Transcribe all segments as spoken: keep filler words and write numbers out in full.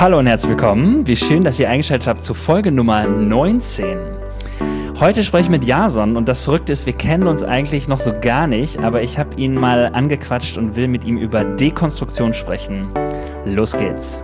Hallo und herzlich willkommen. Wie schön, dass ihr eingeschaltet habt zu Folge Nummer neunzehn. Heute spreche ich mit Jason und das Verrückte ist, wir kennen uns eigentlich noch so gar nicht, aber ich habe ihn mal angequatscht und will mit ihm über Dekonstruktion sprechen. Los geht's.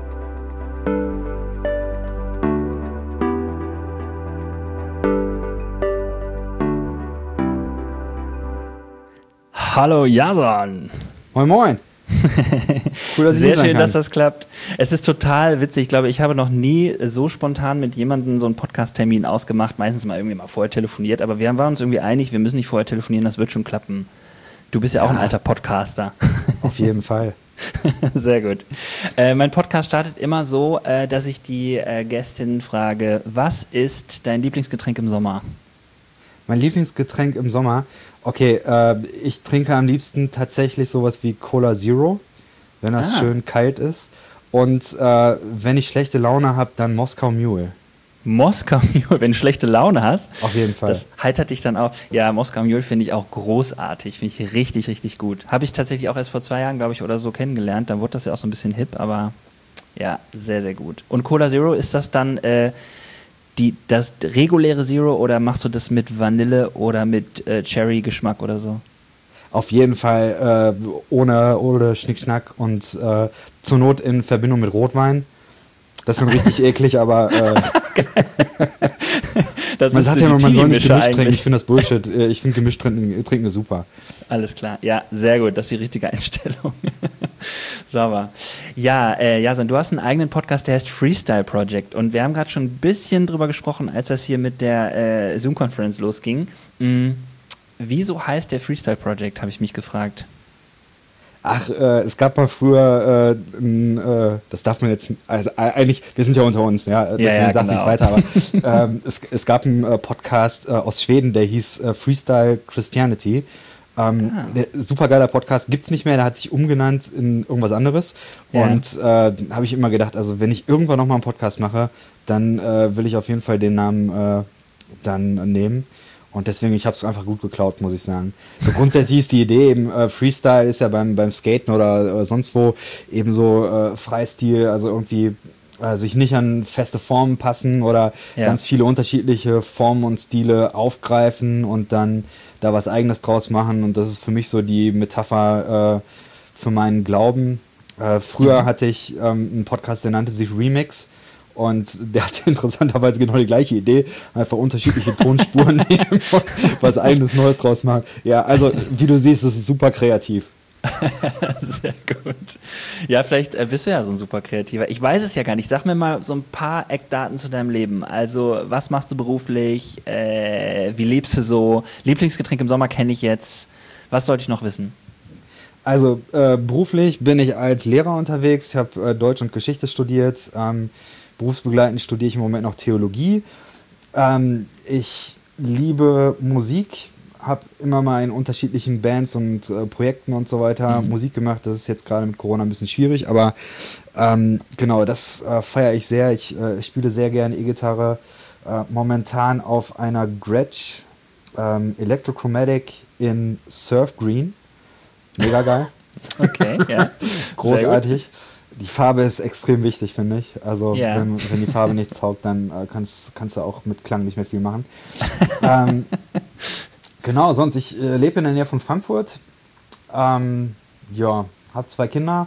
Hallo Jason. Moin moin. Cool, dass Sehr schön, dass das klappt. Es ist total witzig. Ich glaube, ich habe noch nie so spontan mit jemandem so einen Podcast-Termin ausgemacht. Meistens mal irgendwie mal vorher telefoniert. Aber wir waren uns irgendwie einig, wir müssen nicht vorher telefonieren, das wird schon klappen. Du bist ja, ja. auch ein alter Podcaster. Auf jeden Fall. Sehr gut. Äh, mein Podcast startet immer so, äh, dass ich die äh, Gästin frage, was ist dein Lieblingsgetränk im Sommer? Mein Lieblingsgetränk im Sommer? Okay, äh, ich trinke am liebsten tatsächlich sowas wie Cola Zero, wenn das ah. schön kalt ist. Und äh, wenn ich schlechte Laune habe, dann Moskau Mule. Moskau Mule, wenn du schlechte Laune hast? Auf jeden Fall. Das heitert dich dann auch. Ja, Moskau Mule finde ich auch großartig, finde ich richtig, richtig gut. Habe ich tatsächlich auch erst vor zwei Jahren, glaube ich, oder so kennengelernt. Dann wurde das ja auch so ein bisschen hip, aber ja, sehr, sehr gut. Und Cola Zero, ist das dann äh, die, das reguläre Zero oder machst du das mit Vanille oder mit äh, Cherry-Geschmack oder so? Auf jeden Fall äh, ohne, ohne Schnickschnack und äh, zur Not in Verbindung mit Rotwein. Das ist dann richtig eklig, aber äh, das man ist sagt so ja immer, man soll nicht gemischt trinken. Ich finde das Bullshit. Ich finde gemischt trinken, trinken super. Alles klar. Ja, sehr gut. Das ist die richtige Einstellung. Sauber. Ja, äh, Jason, du hast einen eigenen Podcast, der heißt Freestyle Project. Und wir haben gerade schon ein bisschen drüber gesprochen, als das hier mit der äh, Zoom-Conference losging. Mhm. Wieso heißt der Freestyle Project, habe ich mich gefragt. Ach, äh, es gab mal früher, äh, n, äh, das darf man jetzt, also äh, eigentlich, wir sind ja unter uns, ja, deswegen ja, ja, sag genau. nichts weiter, aber ähm, es, es gab einen äh, Podcast äh, aus Schweden, der hieß äh, Freestyle Christianity. Ähm, ah. Der super geiler Podcast gibt's nicht mehr, der hat sich umgenannt in irgendwas anderes. Ja. Und äh, habe ich immer gedacht, also wenn ich irgendwann nochmal einen Podcast mache, dann äh, will ich auf jeden Fall den Namen äh, dann äh, nehmen. Und deswegen, ich habe es einfach gut geklaut, muss ich sagen. So grundsätzlich ist die Idee eben, äh, Freestyle ist ja beim, beim Skaten oder, oder sonst wo eben so äh, Freistil, also irgendwie äh, sich nicht an feste Formen passen oder ja. ganz viele unterschiedliche Formen und Stile aufgreifen und dann da was Eigenes draus machen. Und das ist für mich so die Metapher äh, für meinen Glauben. Äh, früher mhm. hatte ich ähm, einen Podcast, der nannte sich Remix. Und der hatte interessanterweise genau die gleiche Idee, einfach unterschiedliche Tonspuren nehmen und was eigenes Neues draus machen. Ja, also wie du siehst, das ist super kreativ. Sehr gut. Ja, vielleicht äh, bist du ja so ein super Kreativer. Ich weiß es ja gar nicht. Sag mir mal so ein paar Eckdaten zu deinem Leben. Also, was machst du beruflich? Äh, wie lebst du so? Lieblingsgetränk im Sommer kenne ich jetzt. Was sollte ich noch wissen? Also, äh, beruflich bin ich als Lehrer unterwegs. Ich habe äh, Deutsch und Geschichte studiert. Ähm, Berufsbegleitend studiere ich im Moment noch Theologie. Ähm, ich liebe Musik, habe immer mal in unterschiedlichen Bands und äh, Projekten und so weiter mhm. Musik gemacht. Das ist jetzt gerade mit Corona ein bisschen schwierig, aber ähm, genau, das äh, feiere ich sehr. Ich äh, spiele sehr gerne E-Gitarre. Äh, momentan auf einer Gretsch ähm, Electrochromatic in Surf Green. Mega geil. Okay, ja. Großartig. Die Farbe ist extrem wichtig, finde ich. Also ja. wenn, wenn die Farbe nichts taugt, dann äh, kannst, kannst du auch mit Klang nicht mehr viel machen. ähm, genau, sonst, ich äh, lebe in der Nähe von Frankfurt. Ähm, ja, habe zwei Kinder.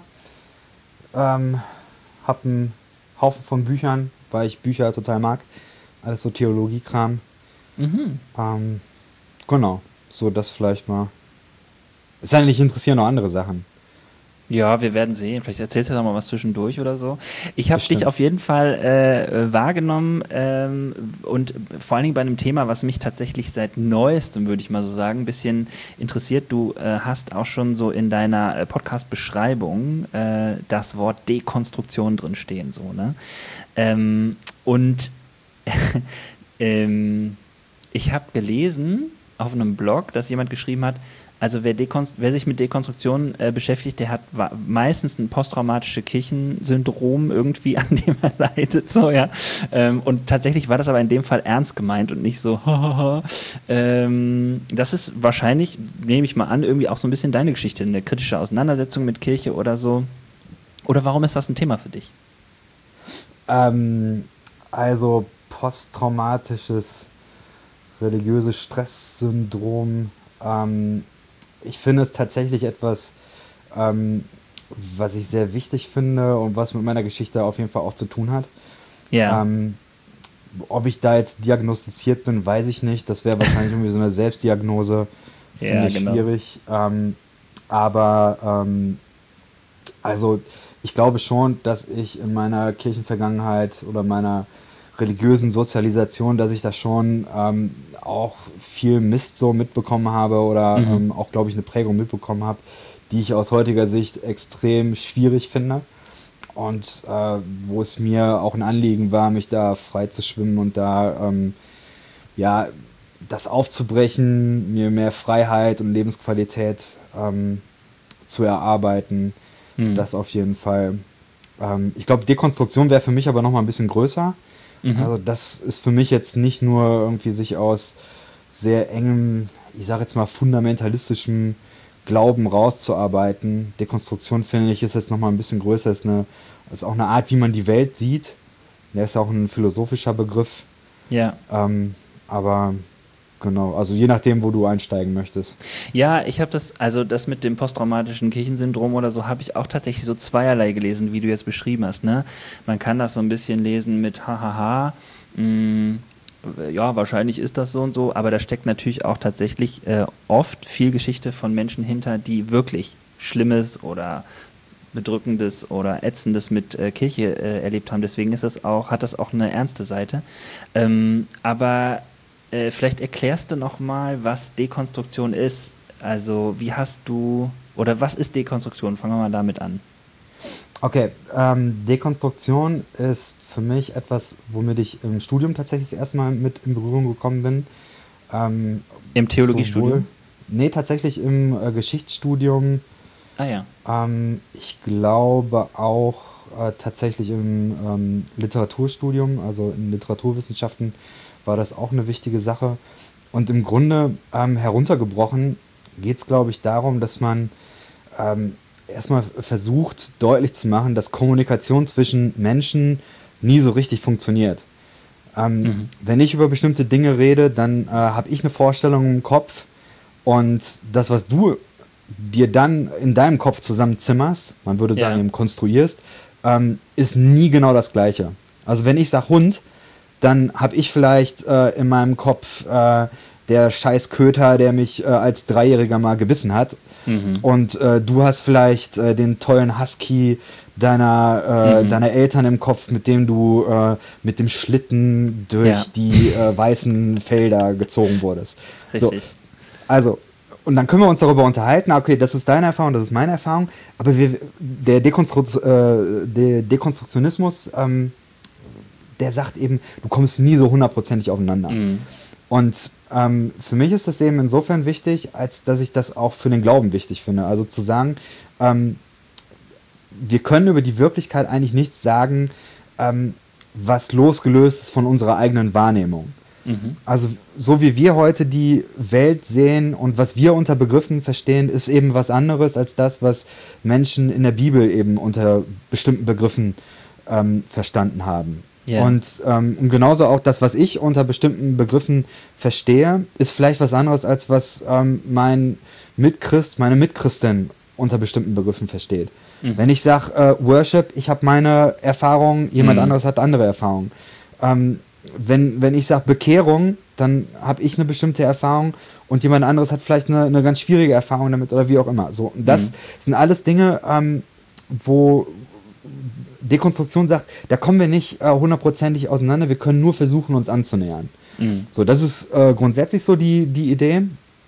Ähm, habe einen Haufen von Büchern, weil ich Bücher total mag. Alles so Theologiekram. Mhm. Ähm, genau, so das vielleicht mal. Es sei denn, dich interessieren noch andere Sachen. Ja, wir werden sehen. Vielleicht erzählst du noch mal was zwischendurch oder so. Ich habe dich auf jeden Fall äh, wahrgenommen ähm, und vor allen Dingen bei einem Thema, was mich tatsächlich seit Neuestem, würde ich mal so sagen, ein bisschen interessiert. Du äh, hast auch schon so in deiner äh, Podcast-Beschreibung äh, das Wort Dekonstruktion drin stehen. So, ne? Ähm, und ähm, ich habe gelesen auf einem Blog, dass jemand geschrieben hat, also wer, dekonst- wer sich mit Dekonstruktion äh, beschäftigt, der hat wa- meistens ein posttraumatisches Kirchensyndrom irgendwie, an dem er leidet. So, ja. Ähm, und tatsächlich war das aber in dem Fall ernst gemeint und nicht so ähm, das ist wahrscheinlich, nehme ich mal an, irgendwie auch so ein bisschen deine Geschichte, eine kritische Auseinandersetzung mit Kirche oder so. Oder warum ist das ein Thema für dich? Ähm, also posttraumatisches religiöses Stresssyndrom. Ähm, ich finde es tatsächlich etwas, ähm, was ich sehr wichtig finde und was mit meiner Geschichte auf jeden Fall auch zu tun hat. Ja. Ähm, ob ich da jetzt diagnostiziert bin, weiß ich nicht. Das wäre wahrscheinlich irgendwie so eine Selbstdiagnose. Finde Ja, ich genau. schwierig. Ähm, aber ähm, also ich glaube schon, dass ich in meiner Kirchenvergangenheit oder meiner religiösen Sozialisation, dass ich da schon ähm, auch viel Mist so mitbekommen habe oder Mhm. ähm, auch, glaube ich, eine Prägung mitbekommen habe, die ich aus heutiger Sicht extrem schwierig finde. Und äh, wo es mir auch ein Anliegen war, mich da frei zu schwimmen und da ähm, ja, das aufzubrechen, mir mehr Freiheit und Lebensqualität ähm, zu erarbeiten. Mhm. Das auf jeden Fall. Ähm, ich glaube, Dekonstruktion wäre für mich aber nochmal ein bisschen größer. Mhm. Also das ist für mich jetzt nicht nur irgendwie sich aus sehr engem, ich sage jetzt mal fundamentalistischem Glauben rauszuarbeiten. Dekonstruktion, finde ich, ist jetzt nochmal ein bisschen größer. Ist, eine, ist auch eine Art, wie man die Welt sieht. Der ist ja auch ein philosophischer Begriff. Ja. Ähm, aber genau, also je nachdem, wo du einsteigen möchtest. Ja, ich habe das, also das mit dem posttraumatischen Kirchensyndrom oder so, habe ich auch tatsächlich so zweierlei gelesen, wie du jetzt beschrieben hast. Ne? Man kann das so ein bisschen lesen mit hahaha, mh, ja, wahrscheinlich ist das so und so, aber da steckt natürlich auch tatsächlich äh, oft viel Geschichte von Menschen hinter, die wirklich Schlimmes oder Bedrückendes oder Ätzendes mit äh, Kirche äh, erlebt haben. Deswegen ist das auch, hat das auch eine ernste Seite. Ähm, aber äh, vielleicht erklärst du noch mal, was Dekonstruktion ist. Also wie hast du, oder was ist Dekonstruktion? Fangen wir mal damit an. Okay, ähm, Dekonstruktion ist für mich etwas, womit ich im Studium tatsächlich das erste Mal mit in Berührung gekommen bin. Ähm, Im Theologiestudium? sowohl, nee, tatsächlich im äh, Geschichtsstudium. Ah ja. Ähm, ich glaube auch äh, tatsächlich im ähm, Literaturstudium, also in Literaturwissenschaften, war das auch eine wichtige Sache. Und im Grunde ähm, heruntergebrochen geht es, glaube ich, darum, dass man ähm, erstmal versucht deutlich zu machen, dass Kommunikation zwischen Menschen nie so richtig funktioniert. Ähm, Mhm. Wenn ich über bestimmte Dinge rede, dann äh, habe ich eine Vorstellung im Kopf und das, was du dir dann in deinem Kopf zusammenzimmerst, man würde sagen, Ja. eben konstruierst, ähm, ist nie genau das Gleiche. Also wenn ich sage Hund, dann habe ich vielleicht äh, in meinem Kopf äh, der scheiß Köter, der mich äh, als Dreijähriger mal gebissen hat. Mhm. Und äh, du hast vielleicht äh, den tollen Husky deiner, äh, Mhm. deiner Eltern im Kopf, mit dem du äh, mit dem Schlitten durch Ja. die äh, weißen Felder gezogen wurdest. So, Richtig. also, und dann können wir uns darüber unterhalten, okay, das ist deine Erfahrung, das ist meine Erfahrung, aber wir, der, Dekonstru äh, der Dekonstruktionismus, ähm, der sagt eben, du kommst nie so hundertprozentig aufeinander. Mhm. Und ähm, für mich ist das eben insofern wichtig, als dass ich das auch für den Glauben wichtig finde. Also zu sagen, ähm, wir können über die Wirklichkeit eigentlich nichts sagen, ähm, was losgelöst ist von unserer eigenen Wahrnehmung. Mhm. Also so wie wir heute die Welt sehen und was wir unter Begriffen verstehen, ist eben was anderes als das, was Menschen in der Bibel eben unter bestimmten Begriffen ähm, verstanden haben. Ja. Und, ähm, und genauso auch das, was ich unter bestimmten Begriffen verstehe, ist vielleicht was anderes, als was ähm, mein Mitchrist, meine Mitchristin unter bestimmten Begriffen versteht. Mhm. Wenn ich sage äh, Worship, ich habe meine Erfahrung, jemand Mhm. anderes hat andere Erfahrungen. Ähm, wenn, wenn ich sage Bekehrung, dann habe ich eine bestimmte Erfahrung und jemand anderes hat vielleicht eine, eine ganz schwierige Erfahrung damit oder wie auch immer. So, und das Mhm. sind alles Dinge, ähm, wo Dekonstruktion sagt, da kommen wir nicht äh, hundertprozentig auseinander, wir können nur versuchen, uns anzunähern. Mhm. So, das ist äh, grundsätzlich so die, die Idee.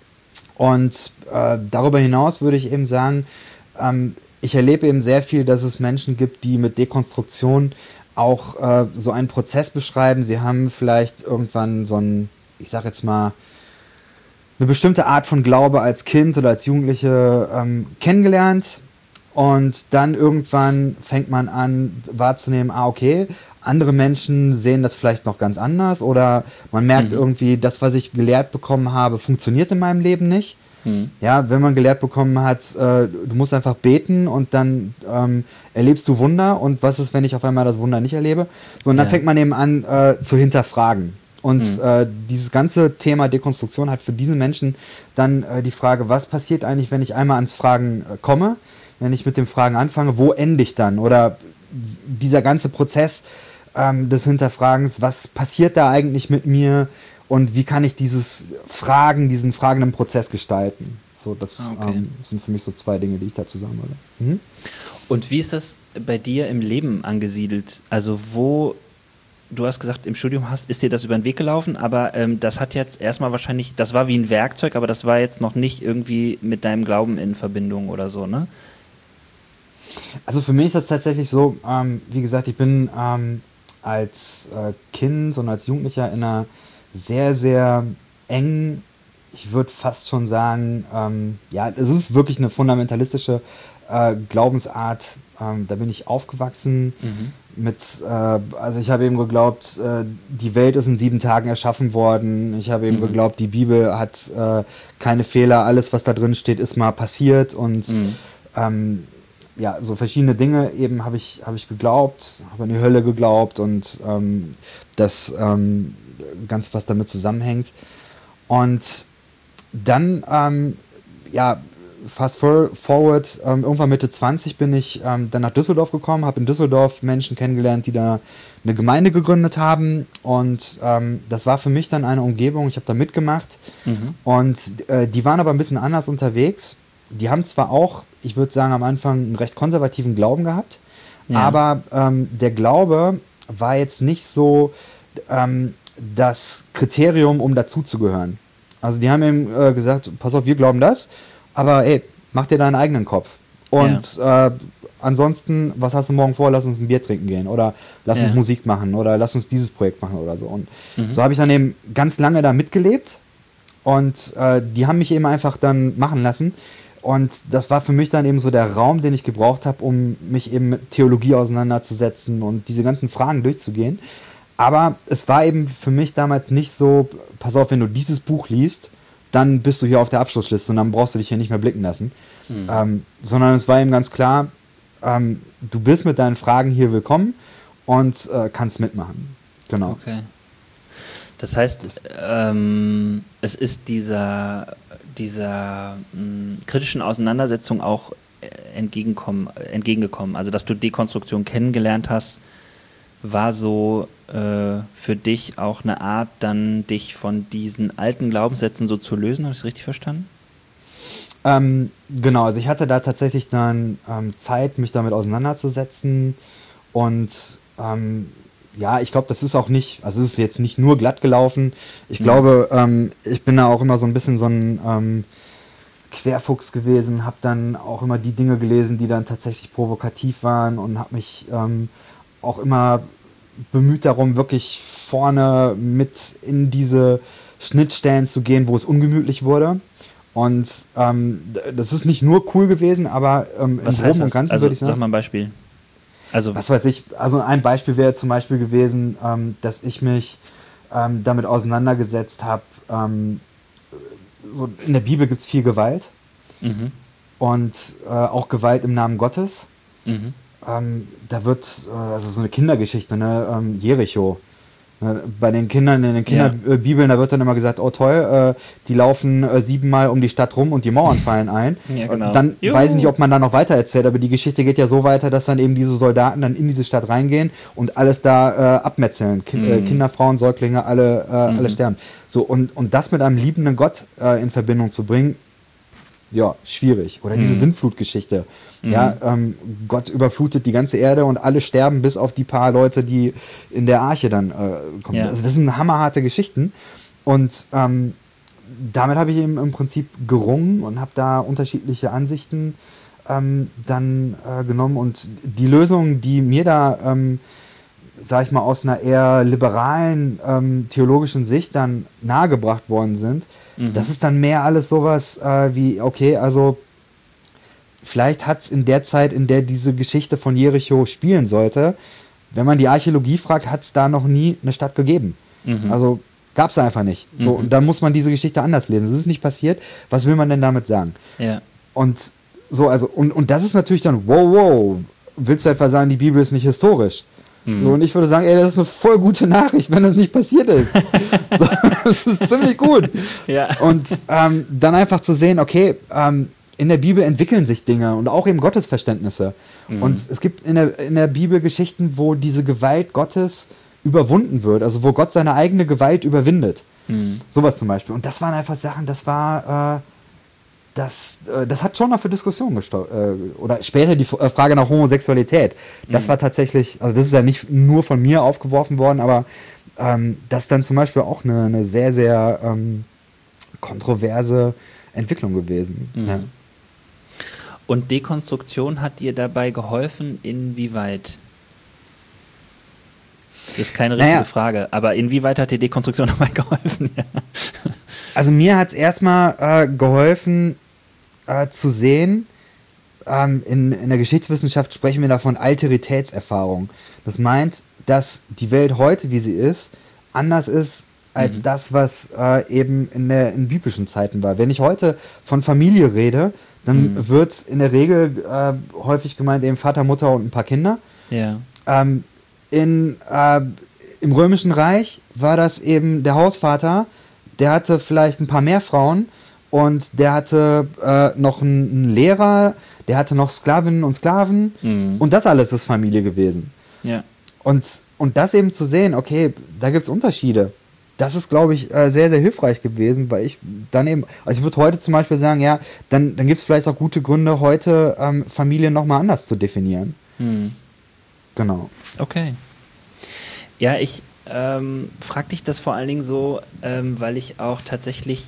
Und äh, darüber hinaus würde ich eben sagen, ähm, ich erlebe eben sehr viel, dass es Menschen gibt, die mit Dekonstruktion auch äh, so einen Prozess beschreiben. Sie haben vielleicht irgendwann so ein, ich sag jetzt mal, eine bestimmte Art von Glaube als Kind oder als Jugendliche ähm, kennengelernt. Und dann irgendwann fängt man an wahrzunehmen, ah, okay, andere Menschen sehen das vielleicht noch ganz anders oder man merkt Mhm. irgendwie, das, was ich gelehrt bekommen habe, funktioniert in meinem Leben nicht. Mhm. Ja, wenn man gelehrt bekommen hat, äh, du musst einfach beten und dann ähm, erlebst du Wunder und was ist, wenn ich auf einmal das Wunder nicht erlebe? So, und dann ja. fängt man eben an äh, zu hinterfragen. Und mhm. äh, dieses ganze Thema Dekonstruktion hat für diese Menschen dann äh, die Frage, was passiert eigentlich, wenn ich einmal ans Fragen äh, komme, wenn ich mit dem Fragen anfange, wo ende ich dann? Oder dieser ganze Prozess ähm, des Hinterfragens, was passiert da eigentlich mit mir und wie kann ich dieses Fragen, diesen fragenden Prozess gestalten? So, das okay. ähm, sind für mich so zwei Dinge, die ich da zusammenhole. Mhm. Und wie ist das bei dir im Leben angesiedelt? Also wo, du hast gesagt, im Studium hast, ist dir das über den Weg gelaufen, aber ähm, das hat jetzt erstmal wahrscheinlich, das war wie ein Werkzeug, aber das war jetzt noch nicht irgendwie mit deinem Glauben in Verbindung oder so, ne? Also für mich ist das tatsächlich so, ähm, wie gesagt, ich bin ähm, als äh, Kind und als Jugendlicher in einer sehr, sehr engen, ich würde fast schon sagen, ähm, ja, es ist wirklich eine fundamentalistische äh, Glaubensart. Ähm, da bin ich aufgewachsen mhm. mit, äh, also ich habe eben geglaubt, äh, die Welt ist in sieben Tagen erschaffen worden. Ich habe eben mhm. geglaubt, die Bibel hat äh, keine Fehler, alles, was da drin steht, ist mal passiert und mhm. ähm, ja, so verschiedene Dinge eben habe ich, hab ich geglaubt, habe an die Hölle geglaubt und ähm, das ähm, Ganze, was damit zusammenhängt. Und dann, ähm, ja, fast forward, ähm, irgendwann Mitte zwanzig bin ich ähm, dann nach Düsseldorf gekommen, habe in Düsseldorf Menschen kennengelernt, die da eine Gemeinde gegründet haben und ähm, das war für mich dann eine Umgebung, ich habe da mitgemacht mhm. und äh, die waren aber ein bisschen anders unterwegs. Die haben zwar auch, ich würde sagen, am Anfang einen recht konservativen Glauben gehabt, ja. aber ähm, der Glaube war jetzt nicht so ähm, das Kriterium, um dazuzugehören. Also die haben ihm äh, gesagt, pass auf, wir glauben das, aber ey, mach dir deinen eigenen Kopf. Und ja. äh, ansonsten, was hast du morgen vor? Lass uns ein Bier trinken gehen oder lass ja. uns Musik machen oder lass uns dieses Projekt machen oder so. Und mhm. so habe ich dann eben ganz lange da mitgelebt und äh, die haben mich eben einfach dann machen lassen. Und das war für mich dann eben so der Raum, den ich gebraucht habe, um mich eben mit Theologie auseinanderzusetzen und diese ganzen Fragen durchzugehen. Aber es war eben für mich damals nicht so, pass auf, wenn du dieses Buch liest, dann bist du hier auf der Abschlussliste und dann brauchst du dich hier nicht mehr blicken lassen. Mhm. Ähm, sondern es war eben ganz klar, ähm, du bist mit deinen Fragen hier willkommen und äh, kannst mitmachen. Genau. Okay. Das heißt, ähm, es ist dieser, dieser mh, kritischen Auseinandersetzung auch entgegenkommen, entgegengekommen. Also, dass du Dekonstruktion kennengelernt hast, war so äh, für dich auch eine Art, dann dich von diesen alten Glaubenssätzen so zu lösen. Habe ich das richtig verstanden? Ähm, genau, also ich hatte da tatsächlich dann ähm, Zeit, mich damit auseinanderzusetzen und ähm, ja, ich glaube, das ist auch nicht, also es ist jetzt nicht nur glatt gelaufen. Ich mhm. glaube, ähm, ich bin da auch immer so ein bisschen so ein ähm, Querfuchs gewesen, habe dann auch immer die Dinge gelesen, die dann tatsächlich provokativ waren und habe mich ähm, auch immer bemüht darum, wirklich vorne mit in diese Schnittstellen zu gehen, wo es ungemütlich wurde. Und ähm, das ist nicht nur cool gewesen, aber ähm, im Groben und Ganzen also, würde ich sagen. Sag mal ein Beispiel. Also was weiß ich, also ein Beispiel wäre zum Beispiel gewesen, ähm, dass ich mich ähm, damit auseinandergesetzt habe, ähm, so in der Bibel gibt es viel Gewalt mhm. und äh, auch Gewalt im Namen Gottes. Mhm. Ähm, da wird, äh, also so eine Kindergeschichte, ne, ähm, Jericho. Ne, bei den Kindern in den Kinderbibeln, ja. da wird dann immer gesagt, oh toll, äh, die laufen äh, siebenmal um die Stadt rum und die Mauern fallen ein. Ja, genau. Dann Juhu. Weiß ich nicht, ob man da noch weiter erzählt, aber die Geschichte geht ja so weiter, dass dann eben diese Soldaten dann in diese Stadt reingehen und alles da äh, abmetzeln. Ki- mhm. äh, Kinder, Frauen, Säuglinge, alle, äh, mhm. alle sterben. So, und, und das mit einem liebenden Gott äh, in Verbindung zu bringen, ja, schwierig. Oder diese mhm. Sintflutgeschichte. Mhm. Ja, ähm, Gott überflutet die ganze Erde und alle sterben, bis auf die paar Leute, die in der Arche dann äh, kommen. Ja. Also das sind hammerharte Geschichten. Und ähm, damit habe ich eben im Prinzip gerungen und habe da unterschiedliche Ansichten ähm, dann äh, genommen. Und die Lösungen, die mir da, ähm, sag ich mal, aus einer eher liberalen ähm, theologischen Sicht dann nahegebracht worden sind, mhm. das ist dann mehr alles sowas äh, wie, okay, also vielleicht hat es in der Zeit, in der diese Geschichte von Jericho spielen sollte, wenn man die Archäologie fragt, hat es da noch nie eine Stadt gegeben. Mhm. Also Gab es einfach nicht. So, Mhm. und dann muss man diese Geschichte anders lesen. Es ist nicht passiert. Was will man denn damit sagen? Ja. Und so, also, und, und das ist natürlich dann, wow, wow, willst du etwa sagen, die Bibel ist nicht historisch? Mhm. So, und ich würde sagen, ey, das ist eine voll gute Nachricht, wenn das nicht passiert ist. So, das ist ziemlich gut. Ja. Und ähm, dann einfach zu sehen, okay, ähm, in der Bibel entwickeln sich Dinge und auch eben Gottesverständnisse. Mhm. Und es gibt in der, in der Bibel Geschichten, wo diese Gewalt Gottes überwunden wird, also wo Gott seine eigene Gewalt überwindet. Mhm. Sowas zum Beispiel. Und das waren einfach Sachen, das war, äh, das, äh, das hat schon noch für Diskussionen gestellt. Äh, oder später die F- äh, Frage nach Homosexualität. Das Mhm. war tatsächlich, also das ist ja nicht nur von mir aufgeworfen worden, aber ähm, das ist dann zum Beispiel auch eine, eine sehr, sehr ähm, kontroverse Entwicklung gewesen. Mhm. Ja. Und Dekonstruktion hat dir dabei geholfen, inwieweit? Das ist keine richtige Naja. Frage, aber inwieweit hat dir Dekonstruktion dabei geholfen? Ja. Also mir hat es erstmal äh, geholfen äh, zu sehen, ähm, in, in der Geschichtswissenschaft sprechen wir davon Alteritätserfahrung. Das meint, dass die Welt heute, wie sie ist, anders ist als Mhm. das, was äh, eben in, der, in biblischen Zeiten war. Wenn ich heute von Familie rede, dann Mhm. wird in der Regel äh, häufig gemeint eben Vater, Mutter und ein paar Kinder. Ja. Ähm, in, äh, Im Römischen Reich war das eben der Hausvater, der hatte vielleicht ein paar mehr Frauen und der hatte äh, noch einen, einen Lehrer, der hatte noch Sklavinnen und Sklaven Mhm. und das alles ist Familie gewesen. Ja. Und, und das eben zu sehen, okay, da gibt es Unterschiede. Das ist, glaube ich, äh, sehr, sehr hilfreich gewesen, weil ich dann eben, also ich würde heute zum Beispiel sagen, ja, dann, dann gibt es vielleicht auch gute Gründe, heute ähm, Familie nochmal anders zu definieren. Mhm. Genau. Okay. Ja, ich ähm, frage dich das vor allen Dingen so, ähm, weil ich auch tatsächlich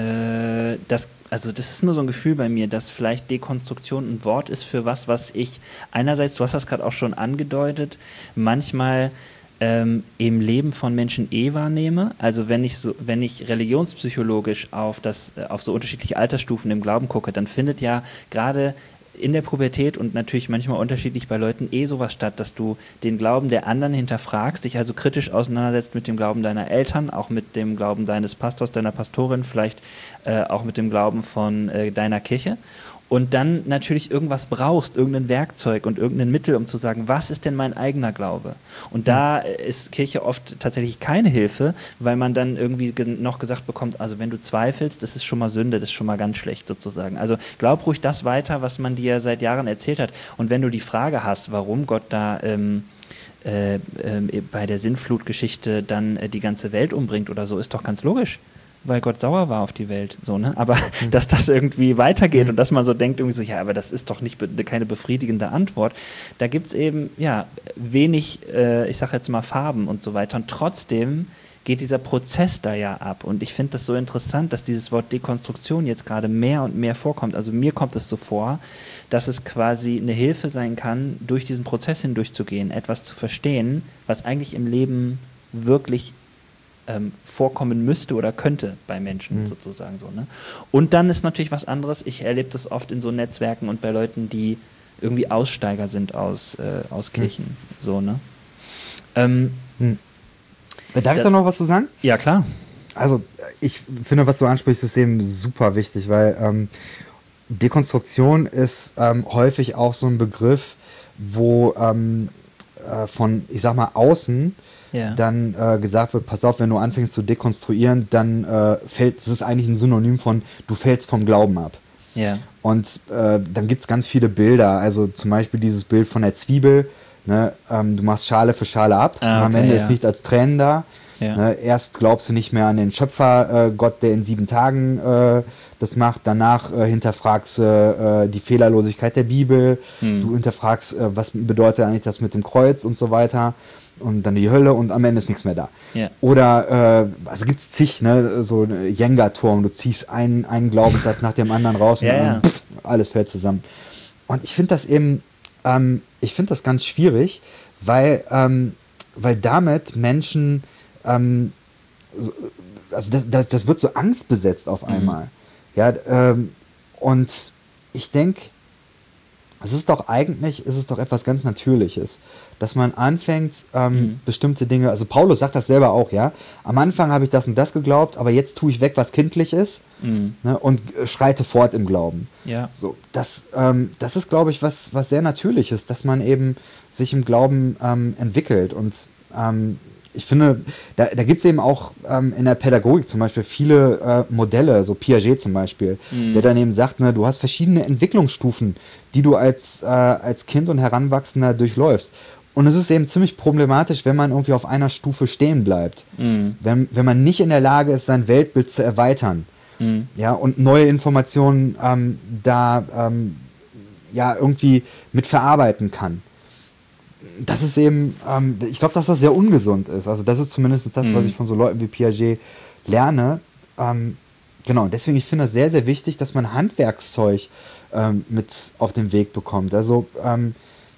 äh, das, also das ist nur so ein Gefühl bei mir, dass vielleicht Dekonstruktion ein Wort ist für was, was ich einerseits, du hast das gerade auch schon angedeutet, manchmal ähm, im Leben von Menschen eh wahrnehme. Also wenn ich so, wenn ich religionspsychologisch auf das, äh, auf so unterschiedliche Altersstufen im Glauben gucke, dann findet ja gerade in der Pubertät und natürlich manchmal unterschiedlich bei Leuten eh sowas statt, dass du den Glauben der anderen hinterfragst, dich also kritisch auseinandersetzt mit dem Glauben deiner Eltern, auch mit dem Glauben deines Pastors, deiner Pastorin, vielleicht äh, auch mit dem Glauben von äh, deiner Kirche. Und dann natürlich irgendwas brauchst, irgendein Werkzeug und irgendein Mittel, um zu sagen, was ist denn mein eigener Glaube? Und da ist Kirche oft tatsächlich keine Hilfe, weil man dann irgendwie ge- noch gesagt bekommt, also wenn du zweifelst, das ist schon mal Sünde, das ist schon mal ganz schlecht sozusagen. Also glaub ruhig das weiter, was man dir seit Jahren erzählt hat. Und wenn du die Frage hast, warum Gott da ähm, äh, äh, bei der Sintflutgeschichte dann äh, die ganze Welt umbringt oder so, ist doch ganz logisch. Weil Gott sauer war auf die Welt, so, ne? Aber mhm. dass das irgendwie weitergeht mhm. und dass man so denkt, irgendwie so, ja, aber das ist doch nicht be- keine befriedigende Antwort. Da gibt es eben, ja, wenig, äh, ich sag jetzt mal Farben und so weiter. Und trotzdem geht dieser Prozess da ja ab. Und ich finde das so interessant, dass dieses Wort Dekonstruktion jetzt gerade mehr und mehr vorkommt. Also mir kommt es so vor, dass es quasi eine Hilfe sein kann, durch diesen Prozess hindurchzugehen, etwas zu verstehen, was eigentlich im Leben wirklich Ähm, vorkommen müsste oder könnte bei Menschen mhm. sozusagen so. Ne? Und dann ist natürlich was anderes, ich erlebe das oft in so Netzwerken und bei Leuten, die irgendwie Aussteiger sind aus, äh, aus Kirchen. Mhm. So, ne? Ähm, mhm. Darf ich da noch was zu sagen? Ja, klar. Also ich finde, was du ansprichst, ist eben super wichtig, weil ähm, Dekonstruktion ist ähm, häufig auch so ein Begriff, wo ähm, äh, von, ich sag mal, außen ja. dann äh, gesagt wird, pass auf, wenn du anfängst zu dekonstruieren, dann äh, fällt, das ist eigentlich ein Synonym von, du fällst vom Glauben ab. Ja. Und äh, dann gibt es ganz viele Bilder, also zum Beispiel dieses Bild von der Zwiebel, ne? ähm, du machst Schale für Schale ab ah, und am okay, Ende ja. ist nichts als Tränen da. Ja. Ne? Erst glaubst du nicht mehr an den Schöpfer, äh, Gott, der in sieben Tagen äh, das macht. Danach äh, hinterfragst du äh, die Fehlerlosigkeit der Bibel. Hm. Du hinterfragst, äh, was bedeutet eigentlich das mit dem Kreuz und so weiter. Und dann die Hölle und am Ende ist nichts mehr da. Ja. Oder, äh, also gibt es zig, ne? So ein Jenga-Turm. Du ziehst einen, einen Glaubenssatz nach dem anderen raus und ja, dann ja. pff, alles fällt zusammen. Und ich finde das eben, ähm, ich finde das ganz schwierig, weil, ähm, weil damit Menschen Ähm, so, also das, das, das wird so angstbesetzt auf einmal. Mhm. Ja, ähm, und ich denke, es ist doch eigentlich, ist es doch etwas ganz Natürliches, dass man anfängt, ähm, mhm. bestimmte Dinge, also Paulus sagt das selber auch, ja, am Anfang habe ich das und das geglaubt, aber jetzt tue ich weg, was kindlich ist, mhm. ne, und schreite fort im Glauben. Ja. So, das, ähm, das ist, glaube ich, was, was sehr Natürliches, dass man eben sich im Glauben ähm, entwickelt und ähm, ich finde, da, da gibt es eben auch ähm, in der Pädagogik zum Beispiel viele äh, Modelle, so Piaget zum Beispiel, mhm. der dann eben sagt, ne, du hast verschiedene Entwicklungsstufen, die du als, äh, als Kind und Heranwachsender durchläufst. Und es ist eben ziemlich problematisch, wenn man irgendwie auf einer Stufe stehen bleibt. Mhm. Wenn, wenn man nicht in der Lage ist, sein Weltbild zu erweitern, mhm. ja, und neue Informationen ähm, da ähm, ja, irgendwie mit verarbeiten kann. Das ist eben, ähm, ich glaube, dass das sehr ungesund ist. Also das ist zumindest das, mhm. was ich von so Leuten wie Piaget lerne. Ähm, genau, deswegen, ich finde das sehr, sehr wichtig, dass man Handwerkszeug ähm, mit auf den Weg bekommt. Also ähm,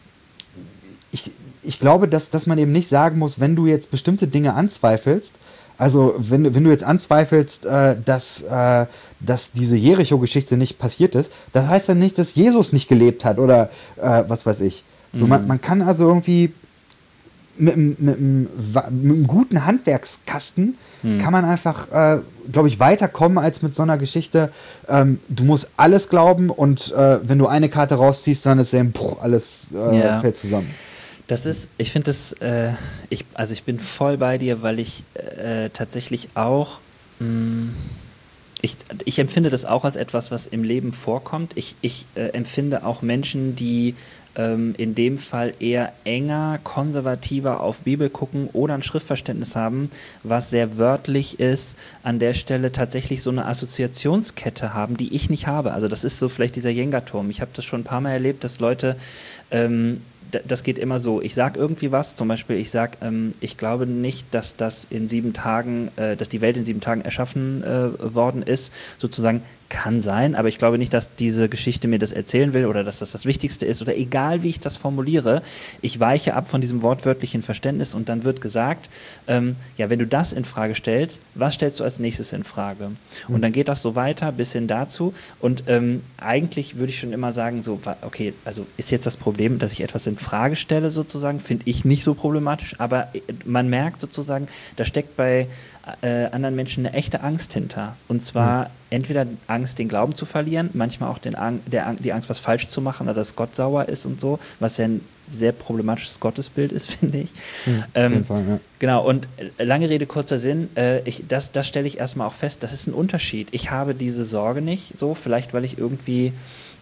ich, ich glaube, dass, dass man eben nicht sagen muss, wenn du jetzt bestimmte Dinge anzweifelst, also wenn, wenn du jetzt anzweifelst, äh, dass, äh, dass diese Jericho-Geschichte nicht passiert ist, das heißt dann nicht, dass Jesus nicht gelebt hat oder äh, was weiß ich. So, man, man kann also irgendwie mit, mit, mit, mit einem guten Handwerkskasten mhm. kann man einfach, äh, glaube ich, weiterkommen als mit so einer Geschichte. Ähm, du musst alles glauben und äh, wenn du eine Karte rausziehst, dann ist eben bruch, alles äh, ja. fällt zusammen. Das ist, ich finde das, äh, ich, also ich bin voll bei dir, weil ich äh, tatsächlich auch, mh, ich, ich empfinde das auch als etwas, was im Leben vorkommt. Ich, ich äh, empfinde auch Menschen, die in dem Fall eher enger, konservativer auf Bibel gucken oder ein Schriftverständnis haben, was sehr wörtlich ist, an der Stelle tatsächlich so eine Assoziationskette haben, die ich nicht habe. Also das ist so vielleicht dieser Jenga-Turm. Ich habe das schon ein paar Mal erlebt, dass Leute, ähm, d- das geht immer so, ich sage irgendwie was, zum Beispiel ich sage, ähm, ich glaube nicht, dass das in sieben Tagen, äh, dass die Welt in sieben Tagen erschaffen äh, worden ist, sozusagen. Kann sein, aber ich glaube nicht, dass diese Geschichte mir das erzählen will oder dass das das Wichtigste ist oder egal, wie ich das formuliere, ich weiche ab von diesem wortwörtlichen Verständnis und dann wird gesagt, ähm, ja, wenn du das in Frage stellst, was stellst du als nächstes in Frage? Mhm. Und dann geht das so weiter bis hin dazu und ähm, eigentlich würde ich schon immer sagen, so, okay, also ist jetzt das Problem, dass ich etwas in Frage stelle sozusagen, finde ich nicht so problematisch, aber man merkt sozusagen, da steckt bei Äh, anderen Menschen eine echte Angst hinter. Und zwar mhm. entweder Angst, den Glauben zu verlieren, manchmal auch den Ang- der, die Angst, was falsch zu machen oder dass Gott sauer ist und so, was ja ein sehr problematisches Gottesbild ist, finde ich. Mhm, ähm, auf jeden Fall, ja. Genau, und äh, lange Rede, kurzer Sinn, äh, ich, das, das stelle ich erstmal auch fest, das ist ein Unterschied. Ich habe diese Sorge nicht so, vielleicht weil ich irgendwie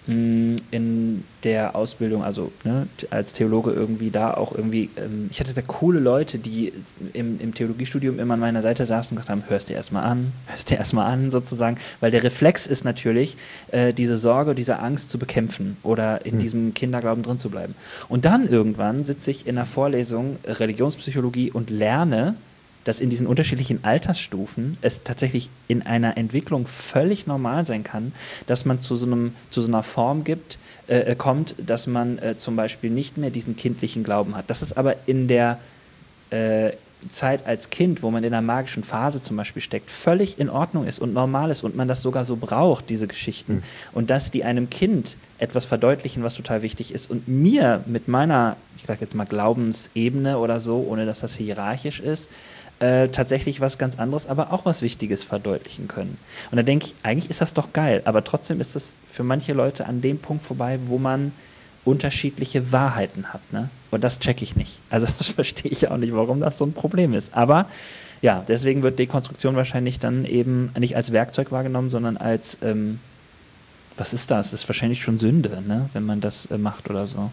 in der Ausbildung, also ne, als Theologe irgendwie da auch irgendwie, ähm, ich hatte da coole Leute, die im, im Theologiestudium immer an meiner Seite saßen und gesagt haben, hörst dir erstmal an, hörst dir erstmal an sozusagen, weil der Reflex ist natürlich, äh, diese Sorge, diese Angst zu bekämpfen oder in mhm. diesem Kinderglauben drin zu bleiben. Und dann irgendwann sitze ich in einer Vorlesung Religionspsychologie und lerne, dass in diesen unterschiedlichen Altersstufen es tatsächlich in einer Entwicklung völlig normal sein kann, dass man zu so, einem, zu so einer Form gibt, äh, kommt, dass man äh, zum Beispiel nicht mehr diesen kindlichen Glauben hat. Dass es aber in der äh, Zeit als Kind, wo man in einer magischen Phase zum Beispiel steckt, völlig in Ordnung ist und normal ist und man das sogar so braucht, diese Geschichten. Mhm. Und dass die einem Kind etwas verdeutlichen, was total wichtig ist und mir mit meiner, ich sage jetzt mal Glaubensebene oder so, ohne dass das hierarchisch ist, Äh, tatsächlich was ganz anderes, aber auch was Wichtiges verdeutlichen können. Und da denke ich, eigentlich ist das doch geil, aber trotzdem ist das für manche Leute an dem Punkt vorbei, wo man unterschiedliche Wahrheiten hat. Ne? Und das checke ich nicht. Also das verstehe ich auch nicht, warum das so ein Problem ist. Aber ja, deswegen wird Dekonstruktion wahrscheinlich dann eben nicht als Werkzeug wahrgenommen, sondern als, ähm, was ist das? Das ist wahrscheinlich schon Sünde, ne? Wenn man das äh, macht oder so.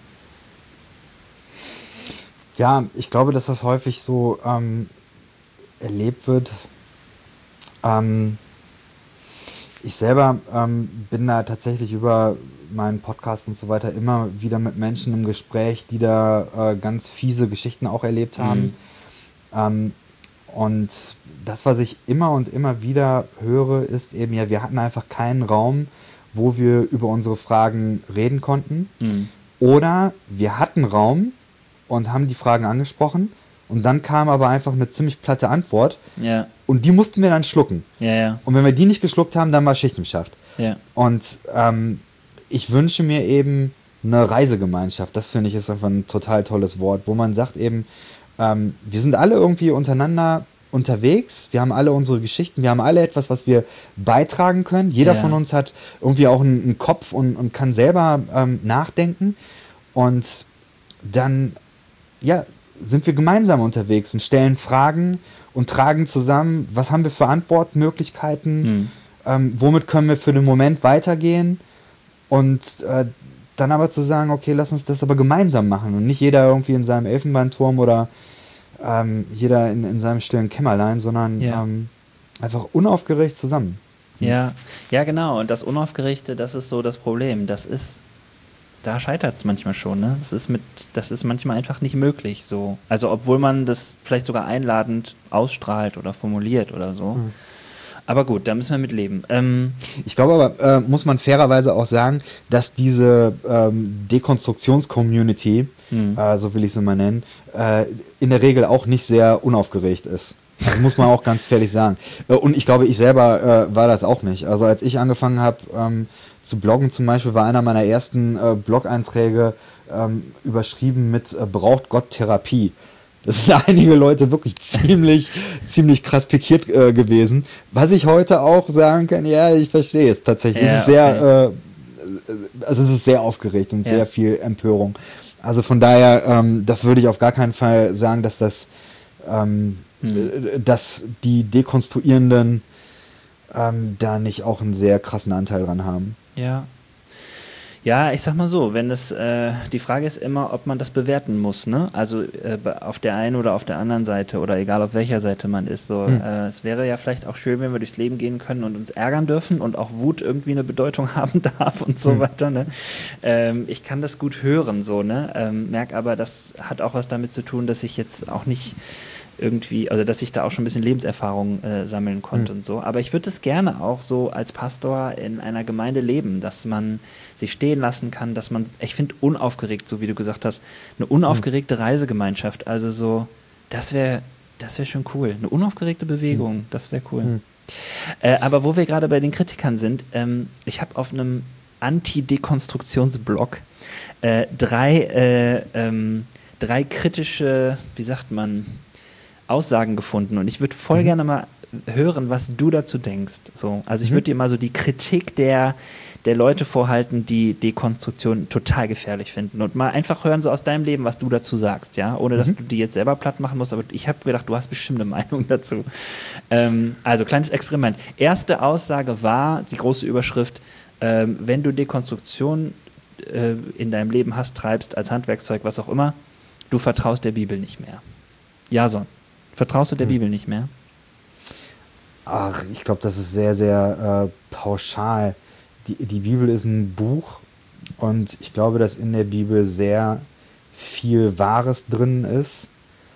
Ja, ich glaube, dass das häufig so ähm erlebt wird. Ähm, ich selber ähm, bin da tatsächlich über meinen Podcast und so weiter immer wieder mit Menschen im Gespräch, die da äh, ganz fiese Geschichten auch erlebt haben. Mhm. Ähm, und das, was ich immer und immer wieder höre, ist eben, ja, wir hatten einfach keinen Raum, wo wir über unsere Fragen reden konnten. Mhm. Oder wir hatten Raum und haben die Fragen angesprochen. Und dann kam aber einfach eine ziemlich platte Antwort. Ja. Und die mussten wir dann schlucken. Ja, ja. Und wenn wir die nicht geschluckt haben, dann war Schicht im Schacht. Ja. Und ähm, ich wünsche mir eben, eine Reisegemeinschaft. Das finde ich ist einfach ein total tolles Wort, wo man sagt eben, ähm, wir sind alle irgendwie untereinander unterwegs, wir haben alle unsere Geschichten, wir haben alle etwas, was wir beitragen können. Jeder ja. von uns hat irgendwie auch einen, einen Kopf und, und kann selber ähm, nachdenken. Und dann ja, sind wir gemeinsam unterwegs und stellen Fragen und tragen zusammen, was haben wir für Antwortmöglichkeiten, mhm. ähm, womit können wir für den Moment weitergehen und äh, dann aber zu sagen, okay, lass uns das aber gemeinsam machen und nicht jeder irgendwie in seinem Elfenbeinturm oder ähm, jeder in, in seinem stillen Kämmerlein, sondern ja. ähm, einfach unaufgeregt zusammen. Ja, ja genau, und das Unaufgeregte, das ist so das Problem, das ist da scheitert es manchmal schon, ne? Das ist mit, das ist manchmal einfach nicht möglich so. Also obwohl man das vielleicht sogar einladend ausstrahlt oder formuliert oder so. Mhm. Aber gut, da müssen wir mit leben. Ähm, ich glaube aber, äh, muss man fairerweise auch sagen, dass diese ähm, Dekonstruktions-Community, mhm. äh, so will ich sie mal nennen, äh, in der Regel auch nicht sehr unaufgeregt ist. Das muss man auch ganz fairlich sagen. Äh, und ich glaube, ich selber äh, war das auch nicht. Also als ich angefangen habe, ähm, zu bloggen zum Beispiel, war einer meiner ersten äh, Blog-Einträge ähm, überschrieben mit äh, braucht Gott Therapie. Das sind einige Leute wirklich ziemlich, ziemlich krass pikiert äh, gewesen. Was ich heute auch sagen kann, ja, ich verstehe es tatsächlich. Ja, es ist sehr, okay. äh, also es ist sehr aufgeregt und ja. sehr viel Empörung. Also von daher, ähm, das würde ich auf gar keinen Fall sagen, dass das, ähm, hm. dass die Dekonstruierenden ähm, da nicht auch einen sehr krassen Anteil dran haben. Ja. Ja, ich sag mal so, wenn es, äh, die Frage ist immer, ob man das bewerten muss, ne? Also äh, auf der einen oder auf der anderen Seite oder egal auf welcher Seite man ist. So, hm. äh, es wäre ja vielleicht auch schön, wenn wir durchs Leben gehen können und uns ärgern dürfen und auch Wut irgendwie eine Bedeutung haben darf und so hm. weiter, ne? Ähm, ich kann das gut hören, so, ne? Ähm, merk aber, das hat auch was damit zu tun, dass ich jetzt auch nicht irgendwie, also dass ich da auch schon ein bisschen Lebenserfahrung äh, sammeln konnte mhm. und so. Aber ich würde es gerne auch so als Pastor in einer Gemeinde leben, dass man sich stehen lassen kann, dass man, ich finde unaufgeregt, so wie du gesagt hast, eine unaufgeregte mhm. Reisegemeinschaft, also so, das wäre das wäre schon cool. Eine unaufgeregte Bewegung, mhm. das wäre cool. Mhm. Äh, aber wo wir gerade bei den Kritikern sind, ähm, ich habe auf einem Anti-Dekonstruktionsblog äh, drei, äh, ähm, drei kritische, wie sagt man, Aussagen gefunden und ich würde voll mhm. gerne mal hören, was du dazu denkst. So, also ich würde mhm. dir mal so die Kritik der, der Leute vorhalten, die Dekonstruktion total gefährlich finden und mal einfach hören so aus deinem Leben, was du dazu sagst, ja, ohne dass mhm. du die jetzt selber platt machen musst, aber ich habe gedacht, du hast bestimmt eine Meinung dazu. Ähm, also kleines Experiment. Erste Aussage war, die große Überschrift, ähm, wenn du Dekonstruktion äh, in deinem Leben hast, treibst, als Handwerkszeug, was auch immer, du vertraust der Bibel nicht mehr. Jason. Vertraust du der hm. Bibel nicht mehr? Ach, ich glaube, das ist sehr, sehr äh, pauschal. Die, die Bibel ist ein Buch und ich glaube, dass in der Bibel sehr viel Wahres drin ist.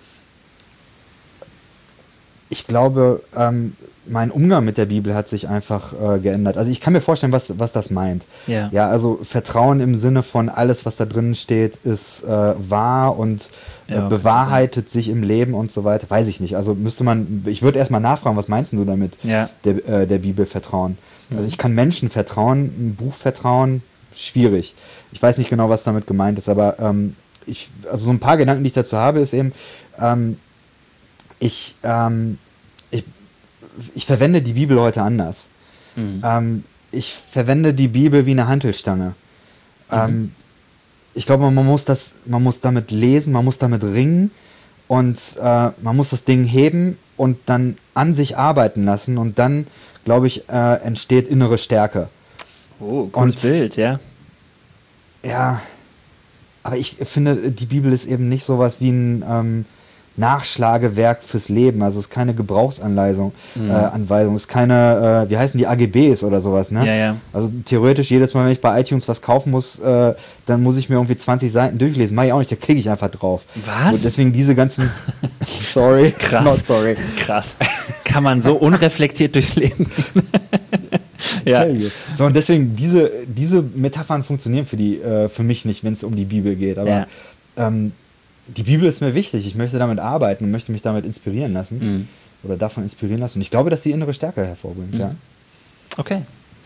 Ich glaube, ähm, mein Umgang mit der Bibel hat sich einfach äh, geändert. Also ich kann mir vorstellen, was, was das meint. Ja. Ja, also Vertrauen im Sinne von alles, was da drin steht, ist äh, wahr und äh, ja, bewahrheitet also. sich im Leben und so weiter. Weiß ich nicht. Also müsste man, ich würde erstmal nachfragen, was meinst du damit, ja. der, äh, der Bibel vertrauen? Mhm. Also ich kann Menschen vertrauen, ein Buch vertrauen, schwierig. Ich weiß nicht genau, was damit gemeint ist, aber ähm, ich, also so ein paar Gedanken, die ich dazu habe, ist eben, ähm, ich, ähm, ich, ich verwende die Bibel heute anders. Mhm. Ähm, ich verwende die Bibel wie eine Hantelstange. Mhm. Ähm, ich glaube, man muss das, man muss damit lesen, man muss damit ringen und äh, man muss das Ding heben und dann an sich arbeiten lassen und dann, glaube ich, äh, entsteht innere Stärke. Oh, cooles und, Bild, ja. Ja, aber ich finde, die Bibel ist eben nicht sowas wie ein ähm, Nachschlagewerk fürs Leben. Also es ist keine Gebrauchsanweisung, mhm. äh, Anweisung, es ist keine, äh, wie heißen die, A G Bs oder sowas, ne? Ja, ja. Also theoretisch jedes Mal, wenn ich bei iTunes was kaufen muss, äh, dann muss ich mir irgendwie zwanzig Seiten durchlesen. Mach ich auch nicht, da klicke ich einfach drauf. Was? So, deswegen diese ganzen, sorry, krass, not sorry. Krass. Kann man so unreflektiert durchs Leben gehen? Ja. So, und deswegen, diese, diese Metaphern funktionieren für, die, äh, für mich nicht, wenn es um die Bibel geht. Aber ja. ähm, die Bibel ist mir wichtig. Ich möchte damit arbeiten und möchte mich damit inspirieren lassen. Mhm. Oder davon inspirieren lassen. Und ich glaube, dass die innere Stärke hervorbringt. Mhm. Ja. Okay.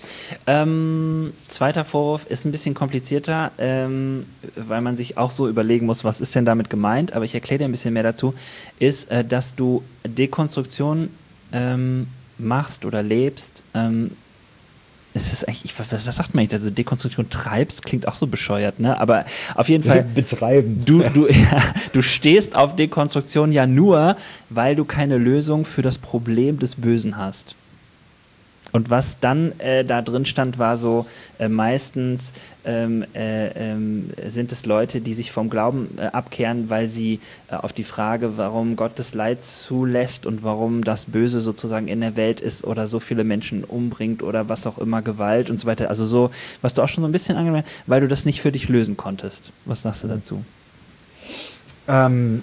Ähm, zweiter Vorwurf ist ein bisschen komplizierter, ähm, weil man sich auch so überlegen muss, was ist denn damit gemeint, aber ich erkläre dir ein bisschen mehr dazu, ist, äh, dass du Dekonstruktion ähm, machst oder lebst. Ähm, es ist eigentlich, was, was sagt man eigentlich, also Dekonstruktion treibst, klingt auch so bescheuert, ne? Aber auf jeden Fall. Betreiben. Du, du, ja, du stehst auf Dekonstruktion ja nur, weil du keine Lösung für das Problem des Bösen hast. Und was dann äh, da drin stand, war so, äh, meistens ähm, äh, ähm, sind es Leute, die sich vom Glauben äh, abkehren, weil sie äh, auf die Frage, warum Gott das Leid zulässt und warum das Böse sozusagen in der Welt ist oder so viele Menschen umbringt oder was auch immer, Gewalt und so weiter. Also so, was du auch schon so ein bisschen angemerkt hast, weil du das nicht für dich lösen konntest. Was sagst du dazu? Ähm,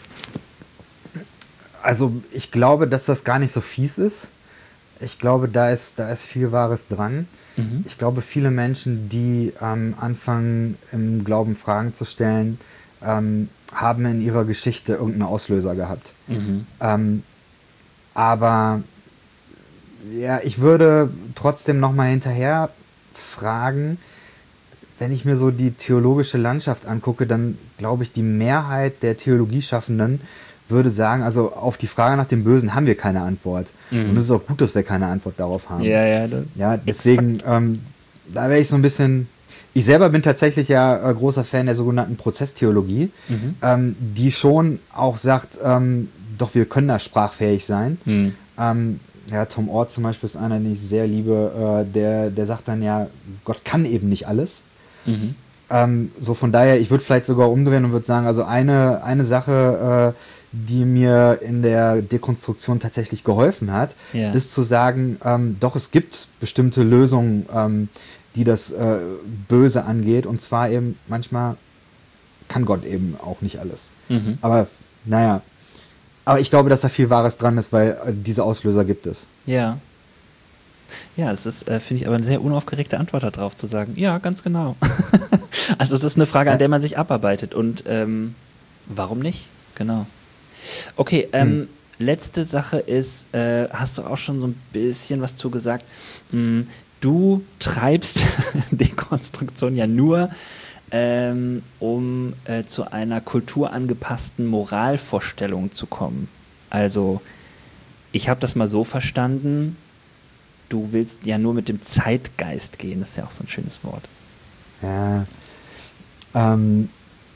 also ich glaube, dass das gar nicht so fies ist. Ich glaube, da ist, da ist viel Wahres dran. Mhm. Ich glaube, viele Menschen, die ähm, anfangen, im Glauben Fragen zu stellen, ähm, haben in ihrer Geschichte irgendeinen Auslöser gehabt. Mhm. Ähm, aber ja, ich würde trotzdem nochmal hinterher fragen, wenn ich mir so die theologische Landschaft angucke, dann glaube ich, die Mehrheit der Theologieschaffenden würde sagen, also auf die Frage nach dem Bösen haben wir keine Antwort. Mhm. Und es ist auch gut, dass wir keine Antwort darauf haben. Ja, ja. Ja, deswegen, ähm, da wäre ich so ein bisschen, ich selber bin tatsächlich ja äh, großer Fan der sogenannten Prozesstheologie, mhm. ähm, die schon auch sagt, ähm, doch wir können da sprachfähig sein. Mhm. Ähm, ja, Tom Oord zum Beispiel ist einer, den ich sehr liebe, äh, der, der sagt dann ja, Gott kann eben nicht alles. Mhm. Ähm, so von daher, ich würde vielleicht sogar umdrehen und würde sagen, also eine, eine Sache, äh, die mir in der Dekonstruktion tatsächlich geholfen hat, yeah. ist zu sagen, ähm, doch, es gibt bestimmte Lösungen, ähm, die das äh, Böse angeht. Und zwar eben, manchmal kann Gott eben auch nicht alles. Mhm. Aber naja, aber ich glaube, dass da viel Wahres dran ist, weil äh, diese Auslöser gibt es. Ja. Ja, es ist, äh, finde ich, aber eine sehr unaufgeregte Antwort darauf, zu sagen, ja, ganz genau. Also das ist eine Frage, an der man sich abarbeitet. Und ähm, warum nicht? Genau. Okay, ähm, hm. letzte Sache ist, äh, hast du auch schon so ein bisschen was zu gesagt, hm, du treibst Dekonstruktion ja nur, ähm, um äh, zu einer kulturangepassten Moralvorstellung zu kommen. Also, ich habe das mal so verstanden, du willst ja nur mit dem Zeitgeist gehen, das ist ja auch so ein schönes Wort. Ja, ähm,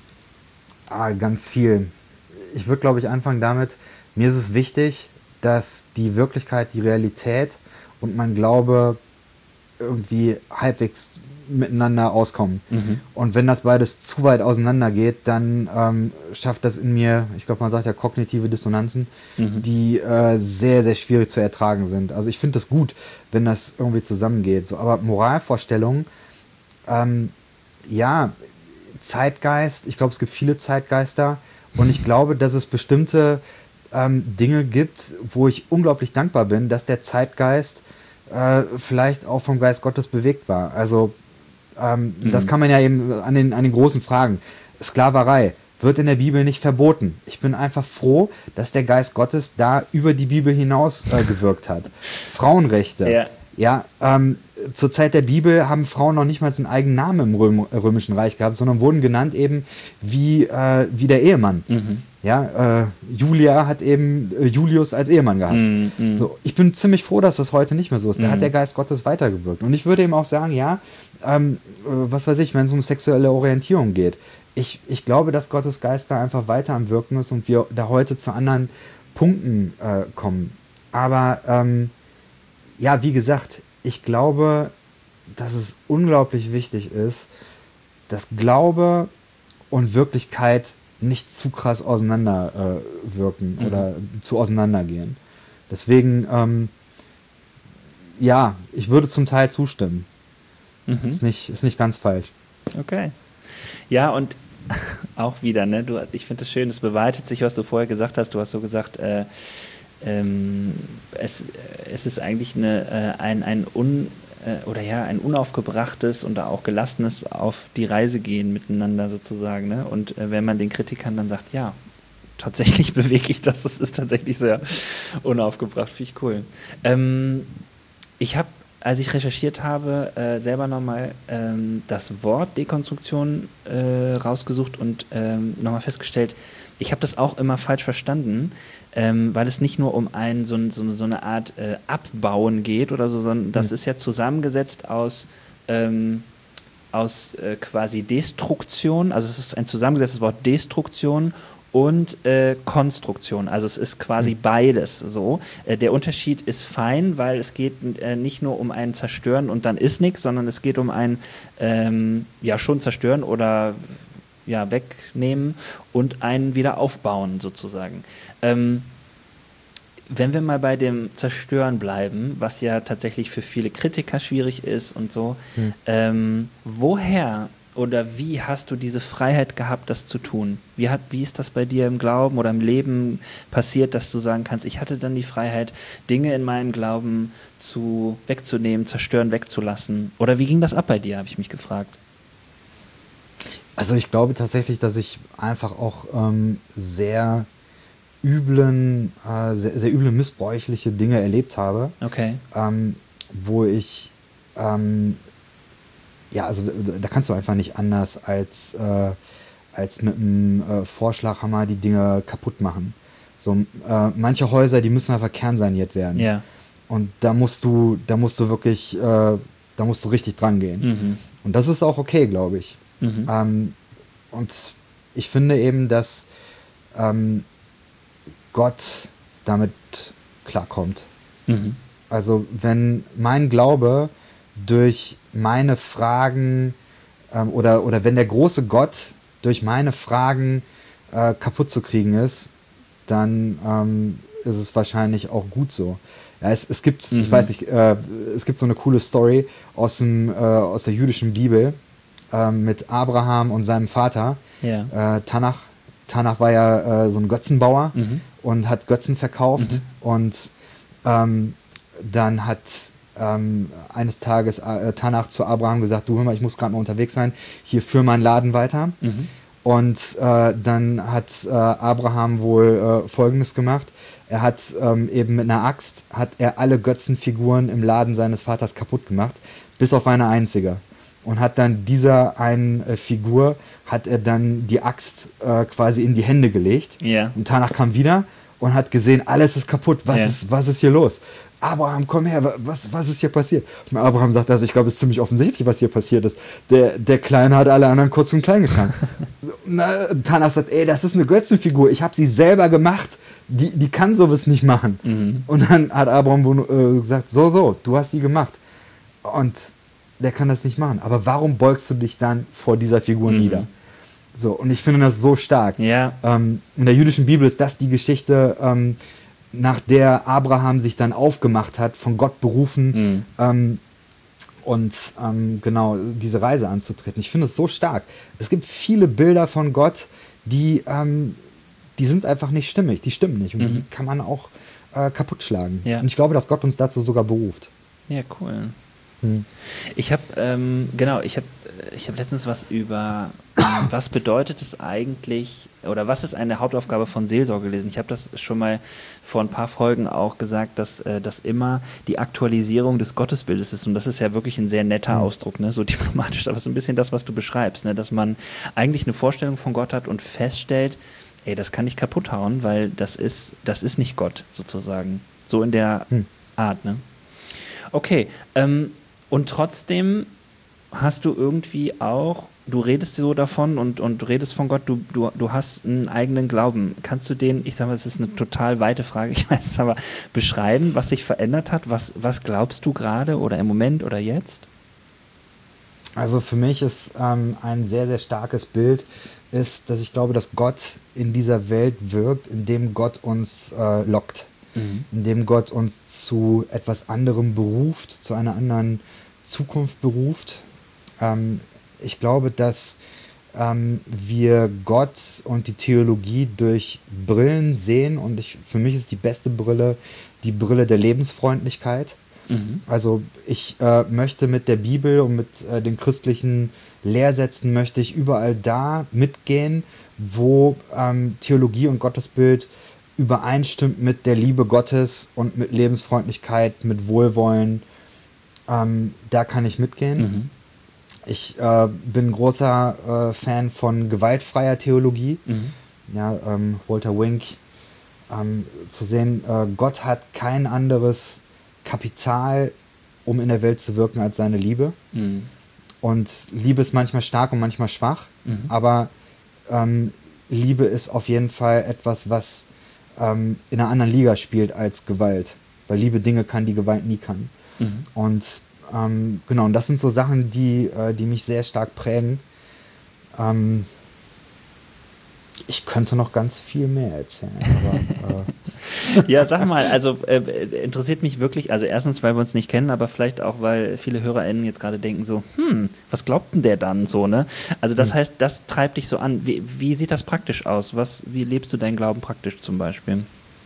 ah, ganz viel. Ich würde, glaube ich, anfangen damit, mir ist es wichtig, dass die Wirklichkeit, die Realität und mein Glaube irgendwie halbwegs miteinander auskommen. Mhm. Und wenn das beides zu weit auseinander geht, dann ähm, schafft das in mir, ich glaube, man sagt ja kognitive Dissonanzen, mhm. die äh, sehr, sehr schwierig zu ertragen sind. Also ich finde das gut, wenn das irgendwie zusammengeht. So, aber Moralvorstellungen, ähm, ja, Zeitgeist, ich glaube, es gibt viele Zeitgeister, und ich glaube, dass es bestimmte ähm, Dinge gibt, wo ich unglaublich dankbar bin, dass der Zeitgeist äh, vielleicht auch vom Geist Gottes bewegt war. Also ähm, mhm. das kann man ja eben an den, an den großen Fragen. Sklaverei wird in der Bibel nicht verboten. Ich bin einfach froh, dass der Geist Gottes da über die Bibel hinaus äh, gewirkt hat. Frauenrechte. Ja. Ja, ähm, zur Zeit der Bibel haben Frauen noch nicht mal einen eigenen Namen im Röm- Römischen Reich gehabt, sondern wurden genannt eben wie, äh, wie der Ehemann. Mhm. Ja, äh, Julia hat eben äh, Julius als Ehemann gehabt. Mhm. So, ich bin ziemlich froh, dass das heute nicht mehr so ist. Da mhm. hat der Geist Gottes weitergewirkt. Und ich würde eben auch sagen, ja, ähm, äh, was weiß ich, wenn es um sexuelle Orientierung geht. Ich, ich glaube, dass Gottes Geist da einfach weiter am Wirken ist und wir da heute zu anderen Punkten äh, kommen. Aber ähm, ja, wie gesagt, ich glaube, dass es unglaublich wichtig ist, dass Glaube und Wirklichkeit nicht zu krass auseinander äh, wirken mhm. oder zu auseinandergehen. Deswegen, ähm, ja, ich würde zum Teil zustimmen. Mhm. Ist nicht, ist nicht ganz falsch. Okay. Ja, und auch wieder, ne, du, ich finde es schön, es bewahrheitet sich, was du vorher gesagt hast. Du hast so gesagt, äh, Ähm, es, es ist eigentlich eine, äh, ein, ein, un, äh, oder ja, ein unaufgebrachtes und auch gelassenes auf die Reise gehen miteinander sozusagen. Ne? Und äh, wenn man den Kritikern dann sagt, ja, tatsächlich bewege ich das, das ist tatsächlich sehr unaufgebracht, finde ich cool. Ähm, ich habe als ich recherchiert habe, äh, selber nochmal ähm, das Wort Dekonstruktion äh, rausgesucht und ähm, nochmal festgestellt, ich habe das auch immer falsch verstanden, ähm, weil es nicht nur um ein, so, so, so eine Art äh, Abbauen geht oder so, sondern das Mhm. ist ja zusammengesetzt aus, ähm, aus äh, quasi Destruktion, also es ist ein zusammengesetztes Wort Destruktion und äh, Konstruktion. Also es ist quasi mhm. beides so. Äh, der Unterschied ist fein, weil es geht äh, nicht nur um ein Zerstören und dann ist nichts, sondern es geht um ein ähm, ja schon zerstören oder ja, wegnehmen und einen wieder aufbauen sozusagen. Ähm, wenn wir mal bei dem Zerstören bleiben, was ja tatsächlich für viele Kritiker schwierig ist und so, hm. ähm, woher oder wie hast du diese Freiheit gehabt, das zu tun? Wie, hat, wie ist das bei dir im Glauben oder im Leben passiert, dass du sagen kannst, ich hatte dann die Freiheit, Dinge in meinem Glauben zu wegzunehmen, zerstören, wegzulassen? Oder wie ging das ab bei dir, habe ich mich gefragt. Also ich glaube tatsächlich, dass ich einfach auch ähm, sehr üblen, äh, sehr, sehr üble, missbräuchliche Dinge erlebt habe. Okay. Ähm, wo ich, ähm, ja, also da, da kannst du einfach nicht anders als, äh, als mit einem äh, Vorschlaghammer die Dinge kaputt machen. So, äh, manche Häuser, die müssen einfach kernsaniert werden. Ja. Und da musst du, da musst du wirklich, äh, da musst du richtig dran gehen. Mhm. Und das ist auch okay, glaube ich. Mhm. Ähm, und ich finde eben, dass ähm, Gott damit klarkommt. Mhm. Also wenn mein Glaube durch meine Fragen ähm, oder, oder wenn der große Gott durch meine Fragen äh, kaputt zu kriegen ist, dann ähm, ist es wahrscheinlich auch gut so. Ja, es, es gibt, mhm. ich weiß nicht, äh, es gibt so eine coole Story aus, dem, äh, aus der jüdischen Bibel äh, mit Abraham und seinem Vater, ja. äh, Tanach. Tanach war ja äh, so ein Götzenbauer mhm. und hat Götzen verkauft mhm. und ähm, dann hat ähm, eines Tages äh, Tanach zu Abraham gesagt, du hör mal, ich muss gerade mal unterwegs sein, hier führ meinen Laden weiter. Mhm. Und äh, dann hat äh, Abraham wohl äh, Folgendes gemacht. Er hat ähm, eben mit einer Axt, hat er alle Götzenfiguren im Laden seines Vaters kaputt gemacht, bis auf eine einzige. Und hat dann dieser einen äh, Figur, hat er dann die Axt äh, quasi in die Hände gelegt. Yeah. Und danach kam wieder und hat gesehen, alles ist kaputt, was, yeah. ist, was ist hier los? Abraham, komm her, was, was ist hier passiert? Und Abraham sagt, also ich glaube, es ist ziemlich offensichtlich, was hier passiert ist. Der, der Kleine hat alle anderen kurz und klein getan. so, na, Tanach sagt, ey, das ist eine Götzenfigur, ich habe sie selber gemacht, die, die kann sowas nicht machen. Mhm. Und dann hat Abraham äh, gesagt, so, so, du hast sie gemacht. Und der kann das nicht machen. Aber warum beugst du dich dann vor dieser Figur mhm. nieder? So, und ich finde das so stark. Ja. Ähm, in der jüdischen Bibel ist das die Geschichte, ähm, nach der Abraham sich dann aufgemacht hat, von Gott berufen mhm. ähm, und ähm, genau diese Reise anzutreten. Ich finde es so stark. Es gibt viele Bilder von Gott, die, ähm, die sind einfach nicht stimmig, die stimmen nicht und mhm. die kann man auch äh, kaputt schlagen. Ja. Und ich glaube, dass Gott uns dazu sogar beruft. Ja, cool. Hm. Ich habe, ähm, genau, ich habe ich hab letztens was über, was bedeutet es eigentlich, oder was ist eine Hauptaufgabe von Seelsorge gelesen. Ich habe das schon mal vor ein paar Folgen auch gesagt, dass äh, das immer die Aktualisierung des Gottesbildes ist. Und das ist ja wirklich ein sehr netter mhm. Ausdruck, ne? So diplomatisch, aber es ist ein bisschen das, was du beschreibst, ne? Dass man eigentlich eine Vorstellung von Gott hat und feststellt, ey, das kann ich kaputt hauen, weil das ist, das ist nicht Gott, sozusagen. So in der mhm. Art, ne? Okay, ähm, und trotzdem hast du irgendwie auch, du redest so davon und, und du redest von Gott, du, du, du hast einen eigenen Glauben. Kannst du den, ich sage mal, das ist eine total weite Frage, ich weiß es aber, beschreiben, was sich verändert hat? Was, was glaubst du gerade oder im Moment oder jetzt? Also für mich ist ähm, ein sehr, sehr starkes Bild, ist, dass ich glaube, dass Gott in dieser Welt wirkt, indem Gott uns äh, lockt. Mhm. Indem Gott uns zu etwas anderem beruft, zu einer anderen Zukunft beruft. Ähm, ich glaube, dass ähm, wir Gott und die Theologie durch Brillen sehen und ich, für mich ist die beste Brille die Brille der Lebensfreundlichkeit. Mhm. Also ich äh, möchte mit der Bibel und mit äh, den christlichen Lehrsätzen möchte ich überall da mitgehen, wo ähm, Theologie und Gottesbild übereinstimmt mit der Liebe Gottes und mit Lebensfreundlichkeit, mit Wohlwollen. ähm, da kann ich mitgehen. Mhm. Ich äh, bin großer äh, Fan von gewaltfreier Theologie. Mhm. Ja, ähm, Walter Wink, ähm, zu sehen, äh, Gott hat kein anderes Kapital, um in der Welt zu wirken, als seine Liebe. Mhm. Und Liebe ist manchmal stark und manchmal schwach, Mhm. aber ähm, Liebe ist auf jeden Fall etwas, was ähm, in einer anderen Liga spielt als Gewalt. Weil Liebe Dinge kann, die Gewalt nie kann. Mhm. Und ähm, genau, und das sind so Sachen, die, äh, die mich sehr stark prägen. Ähm, ich könnte noch ganz viel mehr erzählen, aber äh, ja, sag mal, also äh, interessiert mich wirklich, also erstens, weil wir uns nicht kennen, aber vielleicht auch, weil viele HörerInnen jetzt gerade denken so, hm, was glaubt denn der dann so, ne? Also das Hm. heißt, das treibt dich so an. Wie, wie sieht das praktisch aus? Was, wie lebst du deinen Glauben praktisch zum Beispiel?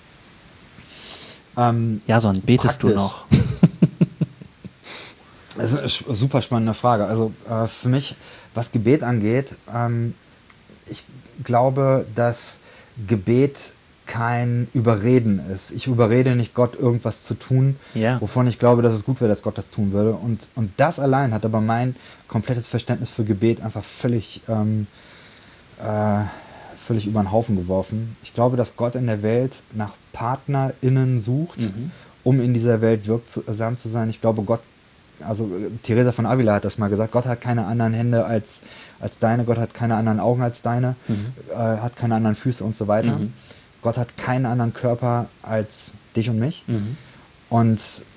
ähm, Jason, betest praktisch. du noch? Das ist eine super spannende Frage. Also äh, für mich, was Gebet angeht, ähm, ich glaube, dass Gebet kein Überreden ist. Ich überrede nicht Gott, irgendwas zu tun, Ja. wovon ich glaube, dass es gut wäre, dass Gott das tun würde. Und, und das allein hat aber mein komplettes Verständnis für Gebet einfach völlig, ähm, äh, völlig über den Haufen geworfen. Ich glaube, dass Gott in der Welt nach PartnerInnen sucht, Mhm. um in dieser Welt wirksam zu sein. Ich glaube, Gott, also äh, Teresa von Avila hat das mal gesagt, Gott hat keine anderen Hände als, als deine, Gott hat keine anderen Augen als deine, Mhm. äh, hat keine anderen Füße und so weiter. Mhm. Gott hat keinen anderen Körper als dich und mich. Mhm. Und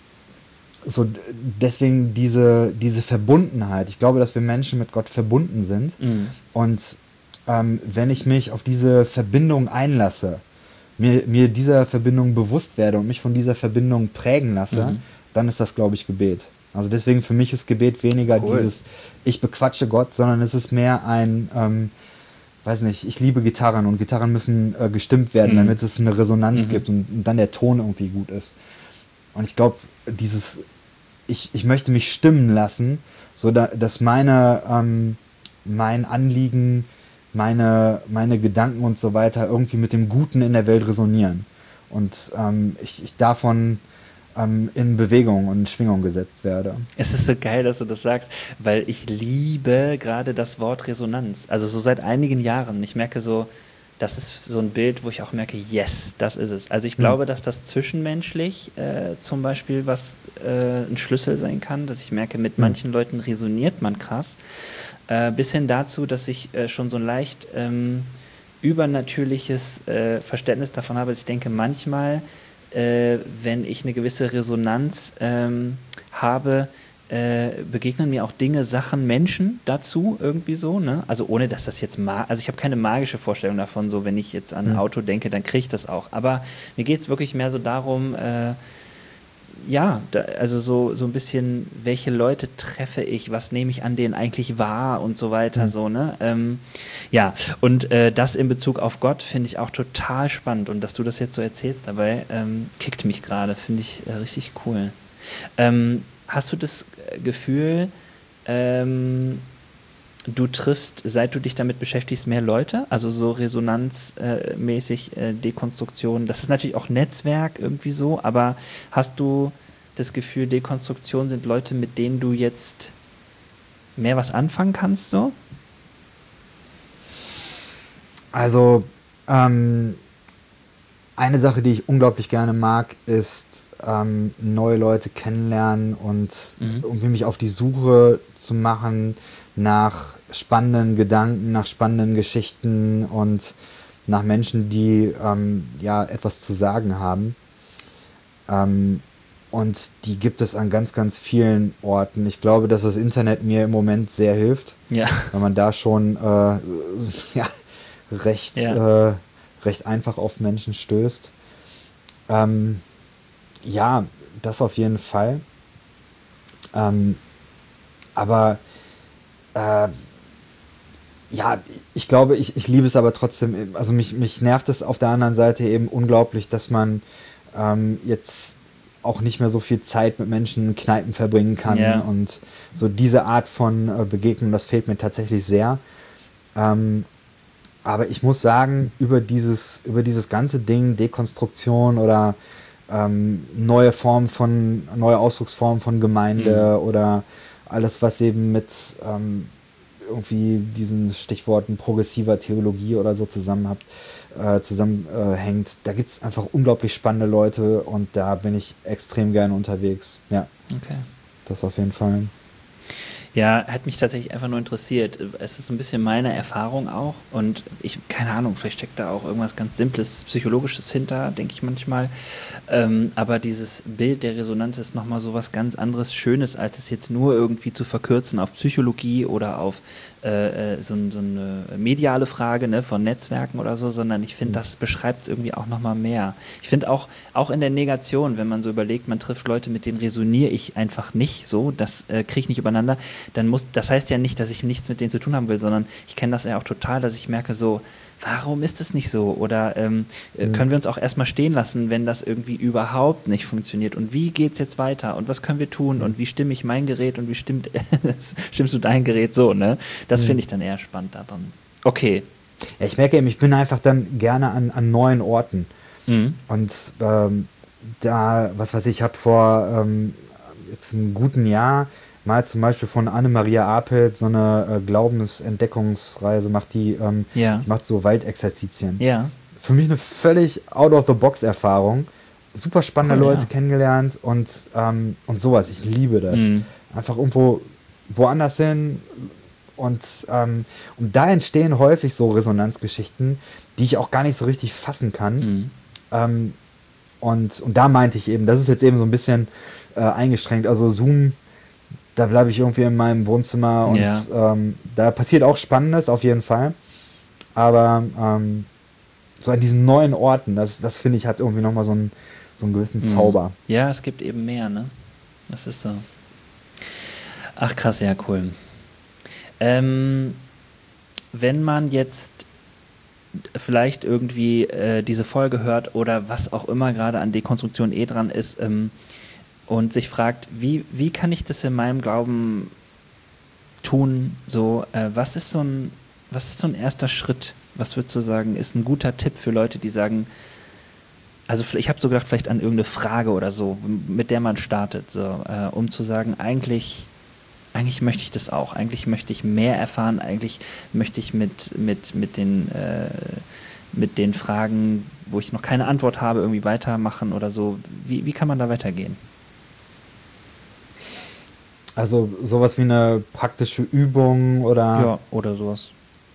so d- deswegen diese, diese Verbundenheit. Ich glaube, dass wir Menschen mit Gott verbunden sind. Mhm. Und ähm, wenn ich mich auf diese Verbindung einlasse, mir, mir dieser Verbindung bewusst werde und mich von dieser Verbindung prägen lasse, Mhm. dann ist das, glaube ich, Gebet. Also deswegen für mich ist Gebet weniger Cool. dieses, ich bequatsche Gott, sondern es ist mehr ein, ähm, weiß nicht, ich liebe Gitarren und Gitarren müssen äh, gestimmt werden, Mhm. damit es eine Resonanz Mhm. gibt und, und dann der Ton irgendwie gut ist. Und ich glaube, dieses, ich, ich möchte mich stimmen lassen, so da, dass meine, ähm, mein Anliegen, meine, meine Gedanken und so weiter irgendwie mit dem Guten in der Welt resonieren. Und ähm, ich, ich davon ähm, in Bewegung und in Schwingung gesetzt werde. Es ist so geil, dass du das sagst, weil ich liebe gerade das Wort Resonanz. Also so seit einigen Jahren. Ich merke so, das ist so ein Bild, wo ich auch merke, yes, das ist es. Also ich glaube, Hm. dass das zwischenmenschlich äh, zum Beispiel was äh, ein Schlüssel sein kann, dass ich merke, mit Hm. manchen Leuten resoniert man krass. Äh, bis hin dazu, dass ich äh, schon so ein leicht ähm, übernatürliches äh, Verständnis davon habe, dass ich denke, manchmal, äh, wenn ich eine gewisse Resonanz ähm, habe, äh, begegnen mir auch Dinge, Sachen, Menschen dazu irgendwie so, ne? Also ohne, dass das jetzt, ma also ich habe keine magische Vorstellung davon, so wenn ich jetzt an ein Mhm. Auto denke, dann kriege ich das auch. Aber mir geht es wirklich mehr so darum, äh, ja, da, also so, so ein bisschen, welche Leute treffe ich, was nehme ich an denen eigentlich wahr und so weiter, Mhm. so, ne? Ähm, ja, und äh, das in Bezug auf Gott finde ich auch total spannend und dass du das jetzt so erzählst dabei, ähm, kickt mich gerade, finde ich äh, richtig cool. Ähm, hast du das äh, Gefühl, ähm, du triffst, seit du dich damit beschäftigst, mehr Leute, also so resonanzmäßig äh, Dekonstruktion, das ist natürlich auch Netzwerk irgendwie so, aber hast du das Gefühl, Dekonstruktion sind Leute, mit denen du jetzt mehr was anfangen kannst, so? Also, ähm, eine Sache, die ich unglaublich gerne mag, ist ähm, neue Leute kennenlernen und Mhm. irgendwie mich auf die Suche zu machen nach spannenden Gedanken, nach spannenden Geschichten und nach Menschen, die ähm, ja etwas zu sagen haben. Ähm, und die gibt es an ganz, ganz vielen Orten. Ich glaube, dass das Internet mir im Moment sehr hilft, Ja. weil man da schon äh, ja, recht, Ja. äh, recht einfach auf Menschen stößt. Ähm, ja, das auf jeden Fall. Ähm, aber äh, ja, ich glaube, ich, ich liebe es aber trotzdem, also mich, mich nervt es auf der anderen Seite eben unglaublich, dass man ähm, jetzt auch nicht mehr so viel Zeit mit Menschen in Kneipen verbringen kann Ja. und so diese Art von äh, Begegnung, das fehlt mir tatsächlich sehr. Ähm, aber ich muss sagen, über dieses, über dieses ganze Ding, Dekonstruktion oder ähm, neue Formen von, neue Ausdrucksformen von Gemeinde mhm. oder alles, was eben mit ähm, irgendwie diesen Stichworten progressiver Theologie oder so zusammenhängt. Äh, zusammenhängt. Äh, da gibt es einfach unglaublich spannende Leute und da bin ich extrem gerne unterwegs. Ja, okay. Das auf jeden Fall. Ja, hat mich tatsächlich einfach nur interessiert. Es ist so ein bisschen meine Erfahrung auch und ich, keine Ahnung, vielleicht steckt da auch irgendwas ganz Simples, Psychologisches hinter, denke ich manchmal. Ähm, aber dieses Bild der Resonanz ist nochmal so was ganz anderes, Schönes, als es jetzt nur irgendwie zu verkürzen auf Psychologie oder auf äh, so, so eine mediale Frage, ne, von Netzwerken oder so, sondern ich finde, das beschreibt es irgendwie auch nochmal mehr. Ich finde auch, auch in der Negation, wenn man so überlegt, man trifft Leute, mit denen resoniere ich einfach nicht so, das äh, kriege ich nicht übereinander, dann muss, das heißt ja nicht, dass ich nichts mit denen zu tun haben will, sondern ich kenne das ja auch total, dass ich merke so, warum ist es nicht so? Oder ähm, mhm. können wir uns auch erstmal stehen lassen, wenn das irgendwie überhaupt nicht funktioniert? Und wie geht es jetzt weiter? Und was können wir tun? Und wie stimme ich mein Gerät und wie stimmt, stimmst du dein Gerät so, ne? Das mhm. finde ich dann eher spannend daran. Okay. Ja, ich merke eben, ich bin einfach dann gerne an, an neuen Orten. Mhm. Und ähm, da, was weiß ich, ich habe vor ähm, jetzt einem guten Jahr mal zum Beispiel von Anne-Maria Apelt so eine äh, Glaubensentdeckungsreise macht, die ähm, ja. macht so Waldexerzitien. Ja. Für mich eine völlig out-of-the-box-Erfahrung. Super spannende cool, Leute ja. kennengelernt und, ähm, und sowas. Ich liebe das. Mhm. Einfach irgendwo woanders hin und, ähm, und da entstehen häufig so Resonanzgeschichten, die ich auch gar nicht so richtig fassen kann. Mhm. Ähm, und, und da meinte ich eben, das ist jetzt eben so ein bisschen äh, eingeschränkt. Also Zoom, da bleibe ich irgendwie in meinem Wohnzimmer und ja. ähm, da passiert auch Spannendes auf jeden Fall. Aber ähm, so an diesen neuen Orten, das, das finde ich, hat irgendwie nochmal so einen, so einen gewissen mhm. Zauber. Ja, es gibt eben mehr, ne? Das ist so. Ach krass, ja, cool. Ähm, wenn man jetzt vielleicht irgendwie äh, diese Folge hört oder was auch immer gerade an Dekonstruktion eh dran ist, ähm, und sich fragt, wie, wie kann ich das in meinem Glauben tun? So, äh, was ist so ein, was ist so ein erster Schritt? Was würdest du sagen, ist ein guter Tipp für Leute, die sagen, also ich habe so gedacht, vielleicht an irgendeine Frage oder so, mit der man startet, so, äh, um zu sagen, eigentlich, eigentlich möchte ich das auch, eigentlich möchte ich mehr erfahren, eigentlich möchte ich mit, mit, mit den äh, mit den Fragen, wo ich noch keine Antwort habe, irgendwie weitermachen oder so. Wie, wie kann man da weitergehen? Also sowas wie eine praktische Übung oder... Ja, oder sowas.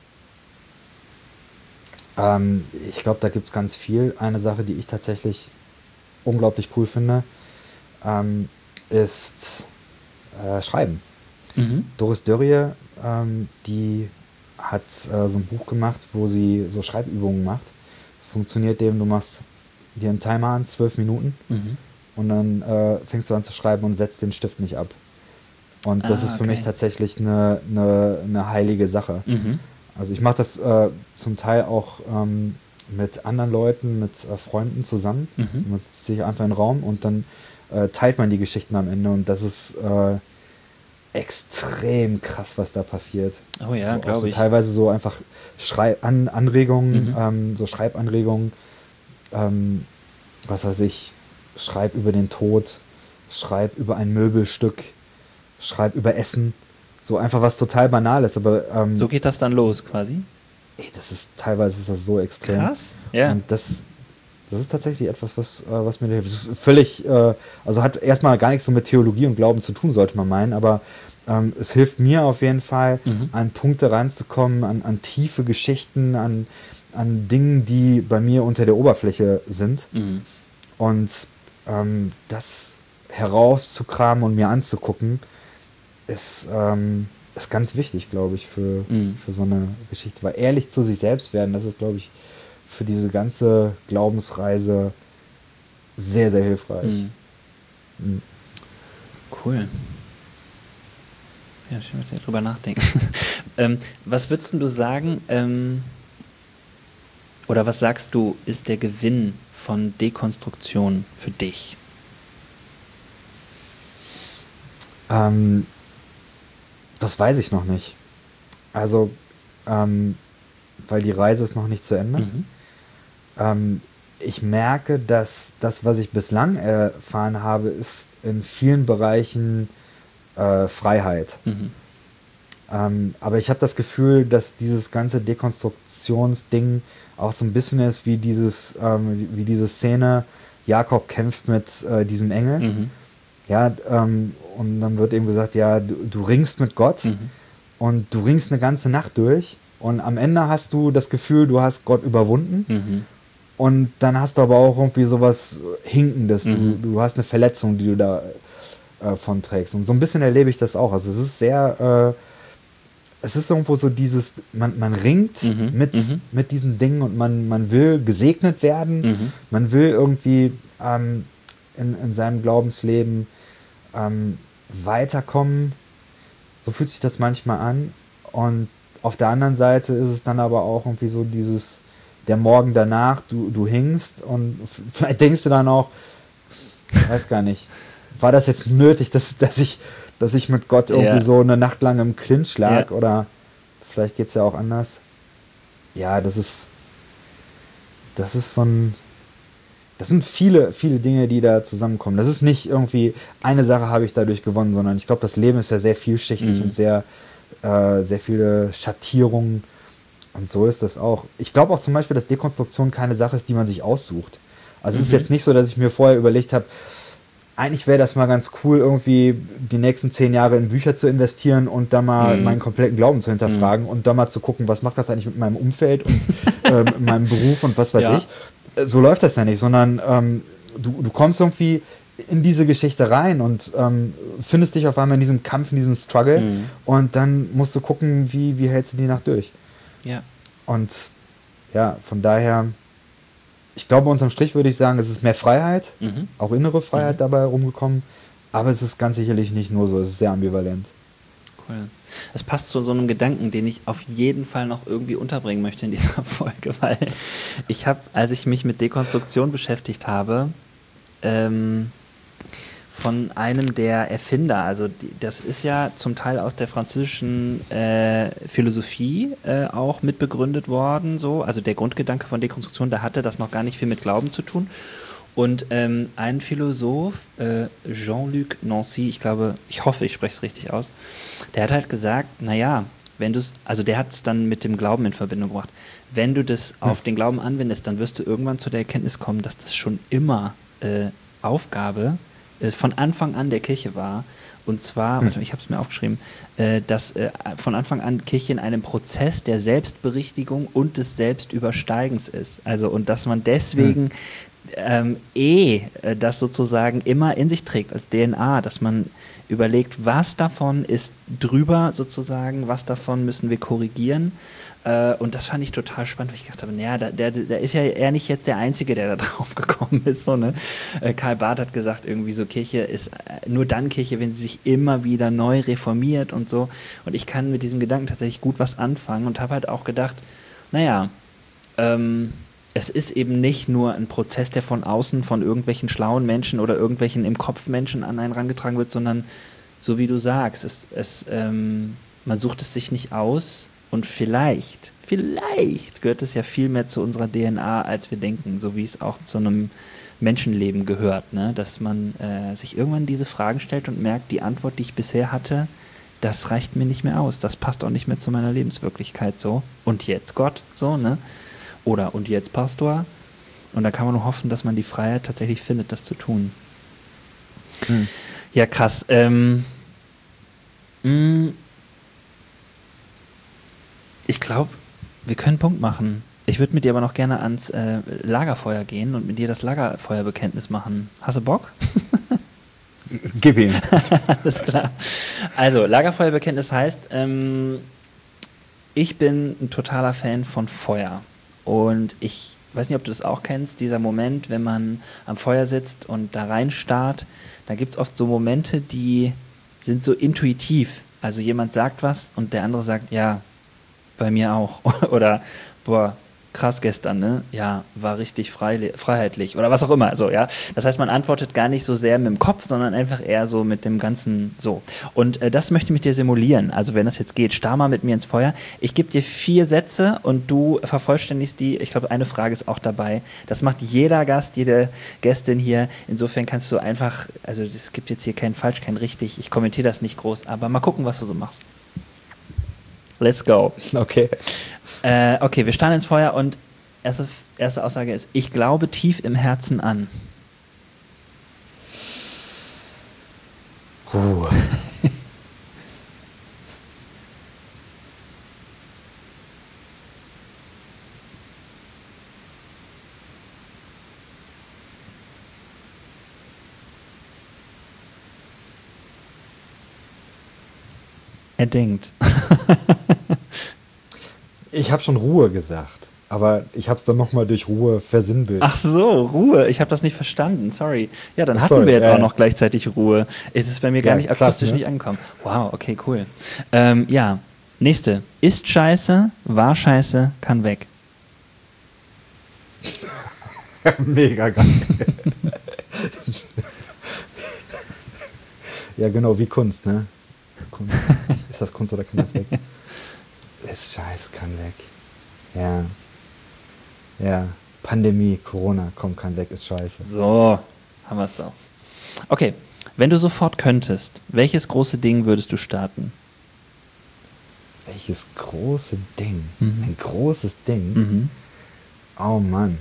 Ähm, ich glaube, da gibt es ganz viel. Eine Sache, die ich tatsächlich unglaublich cool finde, ähm, ist äh, Schreiben. Mhm. Doris Dörrie, ähm, die hat äh, so ein Buch gemacht, wo sie so Schreibübungen macht. Es funktioniert eben, du machst dir einen Timer an, zwölf Minuten, mhm. und dann äh, fängst du an zu schreiben und setzt den Stift nicht ab. Und das ah, ist für okay. mich tatsächlich eine, eine, eine heilige Sache. Mhm. Also ich mache das äh, zum Teil auch ähm, mit anderen Leuten, mit äh, Freunden zusammen. Mhm. Man setzt sich einfach in den Raum und dann äh, teilt man die Geschichten am Ende. Und das ist äh, extrem krass, was da passiert. Oh ja, so, glaube so ich. Teilweise so einfach Schreib An Anregungen, mhm. ähm, so Schreibanregungen. Ähm, was weiß ich, schreib über den Tod, schreib über ein Möbelstück, schreib über Essen, so einfach was total Banales, aber ähm, so geht das dann los quasi? Ey, das ist, teilweise ist das so extrem. Krass, ja. Und das, das ist tatsächlich etwas, was, äh, was mir hilft. Das ist völlig, äh, also hat erstmal gar nichts so mit Theologie und Glauben zu tun, sollte man meinen, aber ähm, es hilft mir auf jeden Fall, mhm. an Punkte ranzukommen, an, an tiefe Geschichten, an, an Dingen, die bei mir unter der Oberfläche sind. Mhm. Und ähm, das herauszukramen und mir anzugucken, ist, ähm, ist ganz wichtig, glaube ich, für, mhm. für so eine Geschichte. Weil ehrlich zu sich selbst werden, das ist, glaube ich, für diese ganze Glaubensreise sehr, sehr hilfreich. Mhm. Mhm. Cool. Ja, ich möchte drüber nachdenken. ähm, was würdest du sagen, ähm, oder was sagst du, ist der Gewinn von Dekonstruktion für dich? Ähm, das weiß ich noch nicht. Also, ähm, weil die Reise ist noch nicht zu Ende. Mhm. Ähm, ich merke, dass das, was ich bislang erfahren habe, ist in vielen Bereichen äh, Freiheit. Mhm. Ähm, aber ich habe das Gefühl, dass dieses ganze Dekonstruktionsding auch so ein bisschen ist wie dieses, ähm, wie diese Szene, Jakob kämpft mit äh, diesem Engel. Mhm. Ja, ähm, und dann wird eben gesagt, ja, du, du ringst mit Gott mhm. und du ringst eine ganze Nacht durch und am Ende hast du das Gefühl, du hast Gott überwunden mhm. und dann hast du aber auch irgendwie sowas Hinkendes. Mhm. Du, du hast eine Verletzung, die du da äh, von trägst. Und so ein bisschen erlebe ich das auch. Also es ist sehr, äh, es ist irgendwo so dieses, man, man ringt mhm. mit, mhm. mit diesen Dingen und man, man will gesegnet werden. Mhm. Man will irgendwie ähm, in, in seinem Glaubensleben ähm, weiterkommen. So fühlt sich das manchmal an. Und auf der anderen Seite ist es dann aber auch irgendwie so dieses, der Morgen danach, du, du hingst und f- vielleicht denkst du dann auch, ich weiß gar nicht, war das jetzt nötig, dass, dass, ich, dass ich mit Gott irgendwie ja. so eine Nacht lang im Clinch lag? Ja. Oder vielleicht geht es ja auch anders. Ja, das ist, das ist so ein, das sind viele, viele Dinge, die da zusammenkommen. Das ist nicht irgendwie, eine Sache habe ich dadurch gewonnen, sondern ich glaube, das Leben ist ja sehr vielschichtig mhm. und sehr, äh, sehr viele Schattierungen. Und so ist das auch. Ich glaube auch zum Beispiel, dass Dekonstruktion keine Sache ist, die man sich aussucht. Also mhm. es ist jetzt nicht so, dass ich mir vorher überlegt habe, eigentlich wäre das mal ganz cool, irgendwie die nächsten zehn Jahre in Bücher zu investieren und da mal mhm. meinen kompletten Glauben zu hinterfragen mhm. und da mal zu gucken, was macht das eigentlich mit meinem Umfeld und äh, meinem Beruf und was weiß ja. ich. So läuft das ja nicht, sondern ähm, du, du kommst irgendwie in diese Geschichte rein und ähm, findest dich auf einmal in diesem Kampf, in diesem Struggle mhm. und dann musst du gucken, wie, wie hältst du die Nacht durch. Ja. Und ja, von daher, ich glaube, unterm Strich würde ich sagen, es ist mehr Freiheit, mhm. auch innere Freiheit mhm. dabei rumgekommen, aber es ist ganz sicherlich nicht nur so, es ist sehr ambivalent. Cool. Es passt zu so einem Gedanken, den ich auf jeden Fall noch irgendwie unterbringen möchte in dieser Folge, weil ich habe, als ich mich mit Dekonstruktion beschäftigt habe, ähm, von einem der Erfinder, also die, das ist ja zum Teil aus der französischen äh, Philosophie äh, auch mitbegründet worden, so, also der Grundgedanke von Dekonstruktion, da hatte das noch gar nicht viel mit Glauben zu tun. Und ähm, ein Philosoph, äh, Jean-Luc Nancy, ich glaube, ich hoffe, ich spreche es richtig aus, der hat halt gesagt, naja, wenn du es, also der hat es dann mit dem Glauben in Verbindung gebracht, wenn du das auf hm. den Glauben anwendest, dann wirst du irgendwann zu der Erkenntnis kommen, dass das schon immer äh, Aufgabe äh, von Anfang an der Kirche war. Und zwar, hm. warte, ich habe es mir aufgeschrieben, äh, dass äh, von Anfang an Kirche in einem Prozess der Selbstberichtigung und des Selbstübersteigens ist. Also und dass man deswegen hm. Ähm, eh äh, das sozusagen immer in sich trägt als D N A, dass man überlegt, was davon ist drüber sozusagen, was davon müssen wir korrigieren. Äh, und das fand ich total spannend, weil ich gedacht habe, naja, da, der, der ist ja eher nicht jetzt der Einzige, der da drauf gekommen ist. So, ne? äh, Karl Barth hat gesagt, irgendwie so, Kirche ist äh, nur dann Kirche, wenn sie sich immer wieder neu reformiert und so. Und ich kann mit diesem Gedanken tatsächlich gut was anfangen und habe halt auch gedacht, naja, ähm, es ist eben nicht nur ein Prozess, der von außen von irgendwelchen schlauen Menschen oder irgendwelchen im Kopf Menschen an einen herangetragen wird, sondern so wie du sagst, es, es, ähm, man sucht es sich nicht aus und vielleicht, vielleicht gehört es ja viel mehr zu unserer D N A, als wir denken, so wie es auch zu einem Menschenleben gehört, ne? Dass man äh, sich irgendwann diese Fragen stellt und merkt, die Antwort, die ich bisher hatte, das reicht mir nicht mehr aus, das passt auch nicht mehr zu meiner Lebenswirklichkeit so. Und jetzt Gott, so, ne? Oder und jetzt Pastor. Und da kann man nur hoffen, dass man die Freiheit tatsächlich findet, das zu tun. Hm. Ja, krass. Ähm, mh, ich glaube, wir können einen Punkt machen. Ich würde mit dir aber noch gerne ans äh, Lagerfeuer gehen und mit dir das Lagerfeuerbekenntnis machen. Hast du Bock? Gib ihm. Alles klar. Also, Lagerfeuerbekenntnis heißt, ähm, ich bin ein totaler Fan von Feuer. Und ich weiß nicht, ob du das auch kennst, dieser Moment, wenn man am Feuer sitzt und da rein starrt, da gibt es oft so Momente, die sind so intuitiv. Also jemand sagt was und der andere sagt, ja, bei mir auch. Oder, boah, krass gestern, ne? Ja, war richtig frei, freiheitlich oder was auch immer. So, ja. Das heißt, man antwortet gar nicht so sehr mit dem Kopf, sondern einfach eher so mit dem ganzen so. Und äh, das möchte ich mit dir simulieren. Also wenn das jetzt geht, starr mal mit mir ins Feuer. Ich gebe dir vier Sätze und du vervollständigst die. Ich glaube, eine Frage ist auch dabei. Das macht jeder Gast, jede Gästin hier. Insofern kannst du einfach, also es gibt jetzt hier kein falsch, kein richtig. Ich kommentiere das nicht groß, aber mal gucken, was du so machst. Let's go. Okay. Äh, okay, wir starren ins Feuer und erste, erste Aussage ist, ich glaube tief im Herzen an. Ruhe. Er denkt. Ich habe schon Ruhe gesagt, aber ich habe es dann nochmal durch Ruhe versinnbildlich. Ach so, Ruhe. Ich habe das nicht verstanden. Sorry. Ja, dann hatten Sorry, wir jetzt äh, auch noch gleichzeitig Ruhe. Es ist bei mir gar ja, nicht krass, akustisch ne? nicht angekommen. Wow, okay, cool. Ähm, ja, nächste. Ist scheiße, war scheiße, kann weg. Mega geil. Ja, genau, wie Kunst, ne? Kunst. Ist das Kunst oder kann das weg? Ist scheiße, kann weg. Ja. Ja. Pandemie, Corona, komm, kann weg, ist scheiße. So, haben wir es doch. Okay, wenn du sofort könntest, welches große Ding würdest du starten? Welches große Ding? Mhm. Ein großes Ding? Mhm. Oh Mann.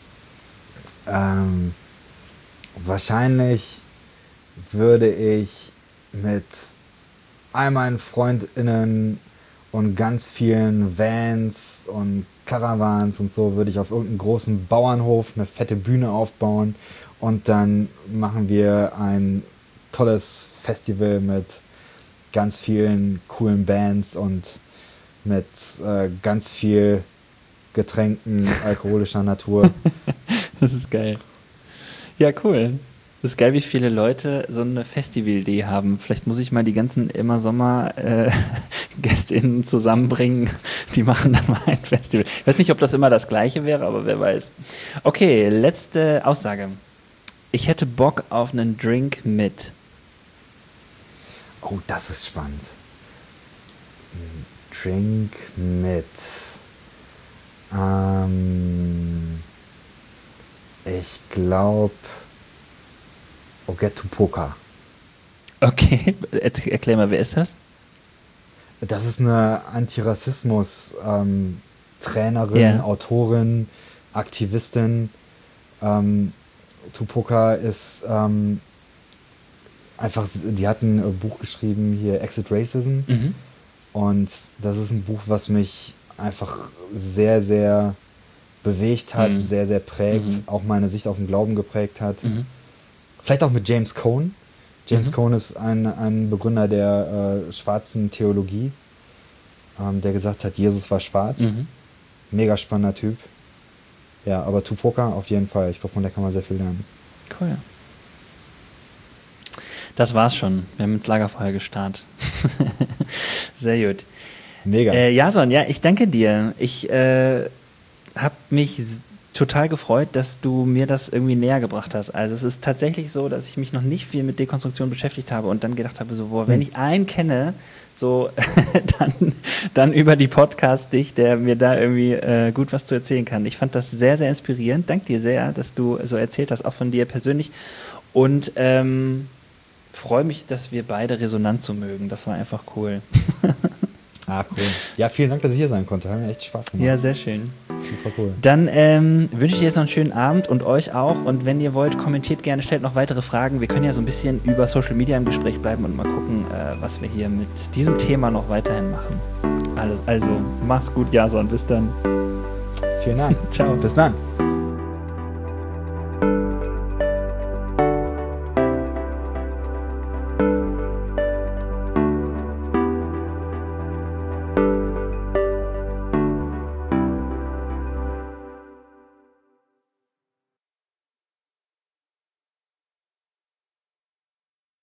Ähm, wahrscheinlich würde ich mit all meinen FreundInnen und ganz vielen Vans und Caravans und so würde ich auf irgendeinem großen Bauernhof eine fette Bühne aufbauen und dann machen wir ein tolles Festival mit ganz vielen coolen Bands und mit äh, ganz viel Getränken alkoholischer Natur. Das ist geil. Ja, cool. Das ist geil, wie viele Leute so eine Festivalidee haben. Vielleicht muss ich mal die ganzen immer Sommer äh, GästInnen zusammenbringen. Die machen dann mal ein Festival. Ich weiß nicht, ob das immer das Gleiche wäre, aber wer weiß. Okay, letzte Aussage. Ich hätte Bock auf einen Drink mit. Oh, das ist spannend. Ein Drink mit. Ähm, ich glaube Ogetu-Poka. Okay, erklär mal, wer ist das? Das ist eine Antirassismus-Trainerin, Yeah. Autorin, Aktivistin. Ähm, Tupoka ist ähm, einfach, die hat ein Buch geschrieben, hier Exit Racism. Mhm. Und das ist ein Buch, was mich einfach sehr, sehr bewegt hat, Mhm. sehr, sehr prägt, Mhm. auch meine Sicht auf den Glauben geprägt hat. Mhm. Vielleicht auch mit James Cone. James Mhm. Cone ist ein, ein Begründer der äh, schwarzen Theologie, ähm, der gesagt hat, Jesus war schwarz. Mhm. Mega spannender Typ. Ja, aber Tupoka auf jeden Fall. Ich glaube, von der kann man sehr viel lernen. Cool. Das war's schon. Wir haben ins Lagerfeuer gestartet. Sehr gut. Mega. Äh, Jason, ja, ich danke dir. Ich äh, habe mich s- total gefreut, dass du mir das irgendwie näher gebracht hast. Also es ist tatsächlich so, dass ich mich noch nicht viel mit Dekonstruktion beschäftigt habe und dann gedacht habe, so, boah, wenn Hm. ich einen kenne, so dann, dann über die Podcast dich, der mir da irgendwie äh, gut was zu erzählen kann. Ich fand das sehr, sehr inspirierend. Danke dir sehr, dass du so erzählt hast, auch von dir persönlich. Und ähm, freue mich, dass wir beide Resonanz so mögen. Das war einfach cool. Ah, cool. Ja, vielen Dank, dass ich hier sein konnte. Hat mir echt Spaß gemacht. Ja, sehr schön. Super cool. Dann ähm, wünsche ich dir jetzt noch einen schönen Abend und euch auch. Und wenn ihr wollt, kommentiert gerne, stellt noch weitere Fragen. Wir können ja so ein bisschen über Social Media im Gespräch bleiben und mal gucken, äh, was wir hier mit diesem Thema noch weiterhin machen. Alles, also, mach's gut, Jason. Bis dann. Vielen Dank. Ciao. Bis dann.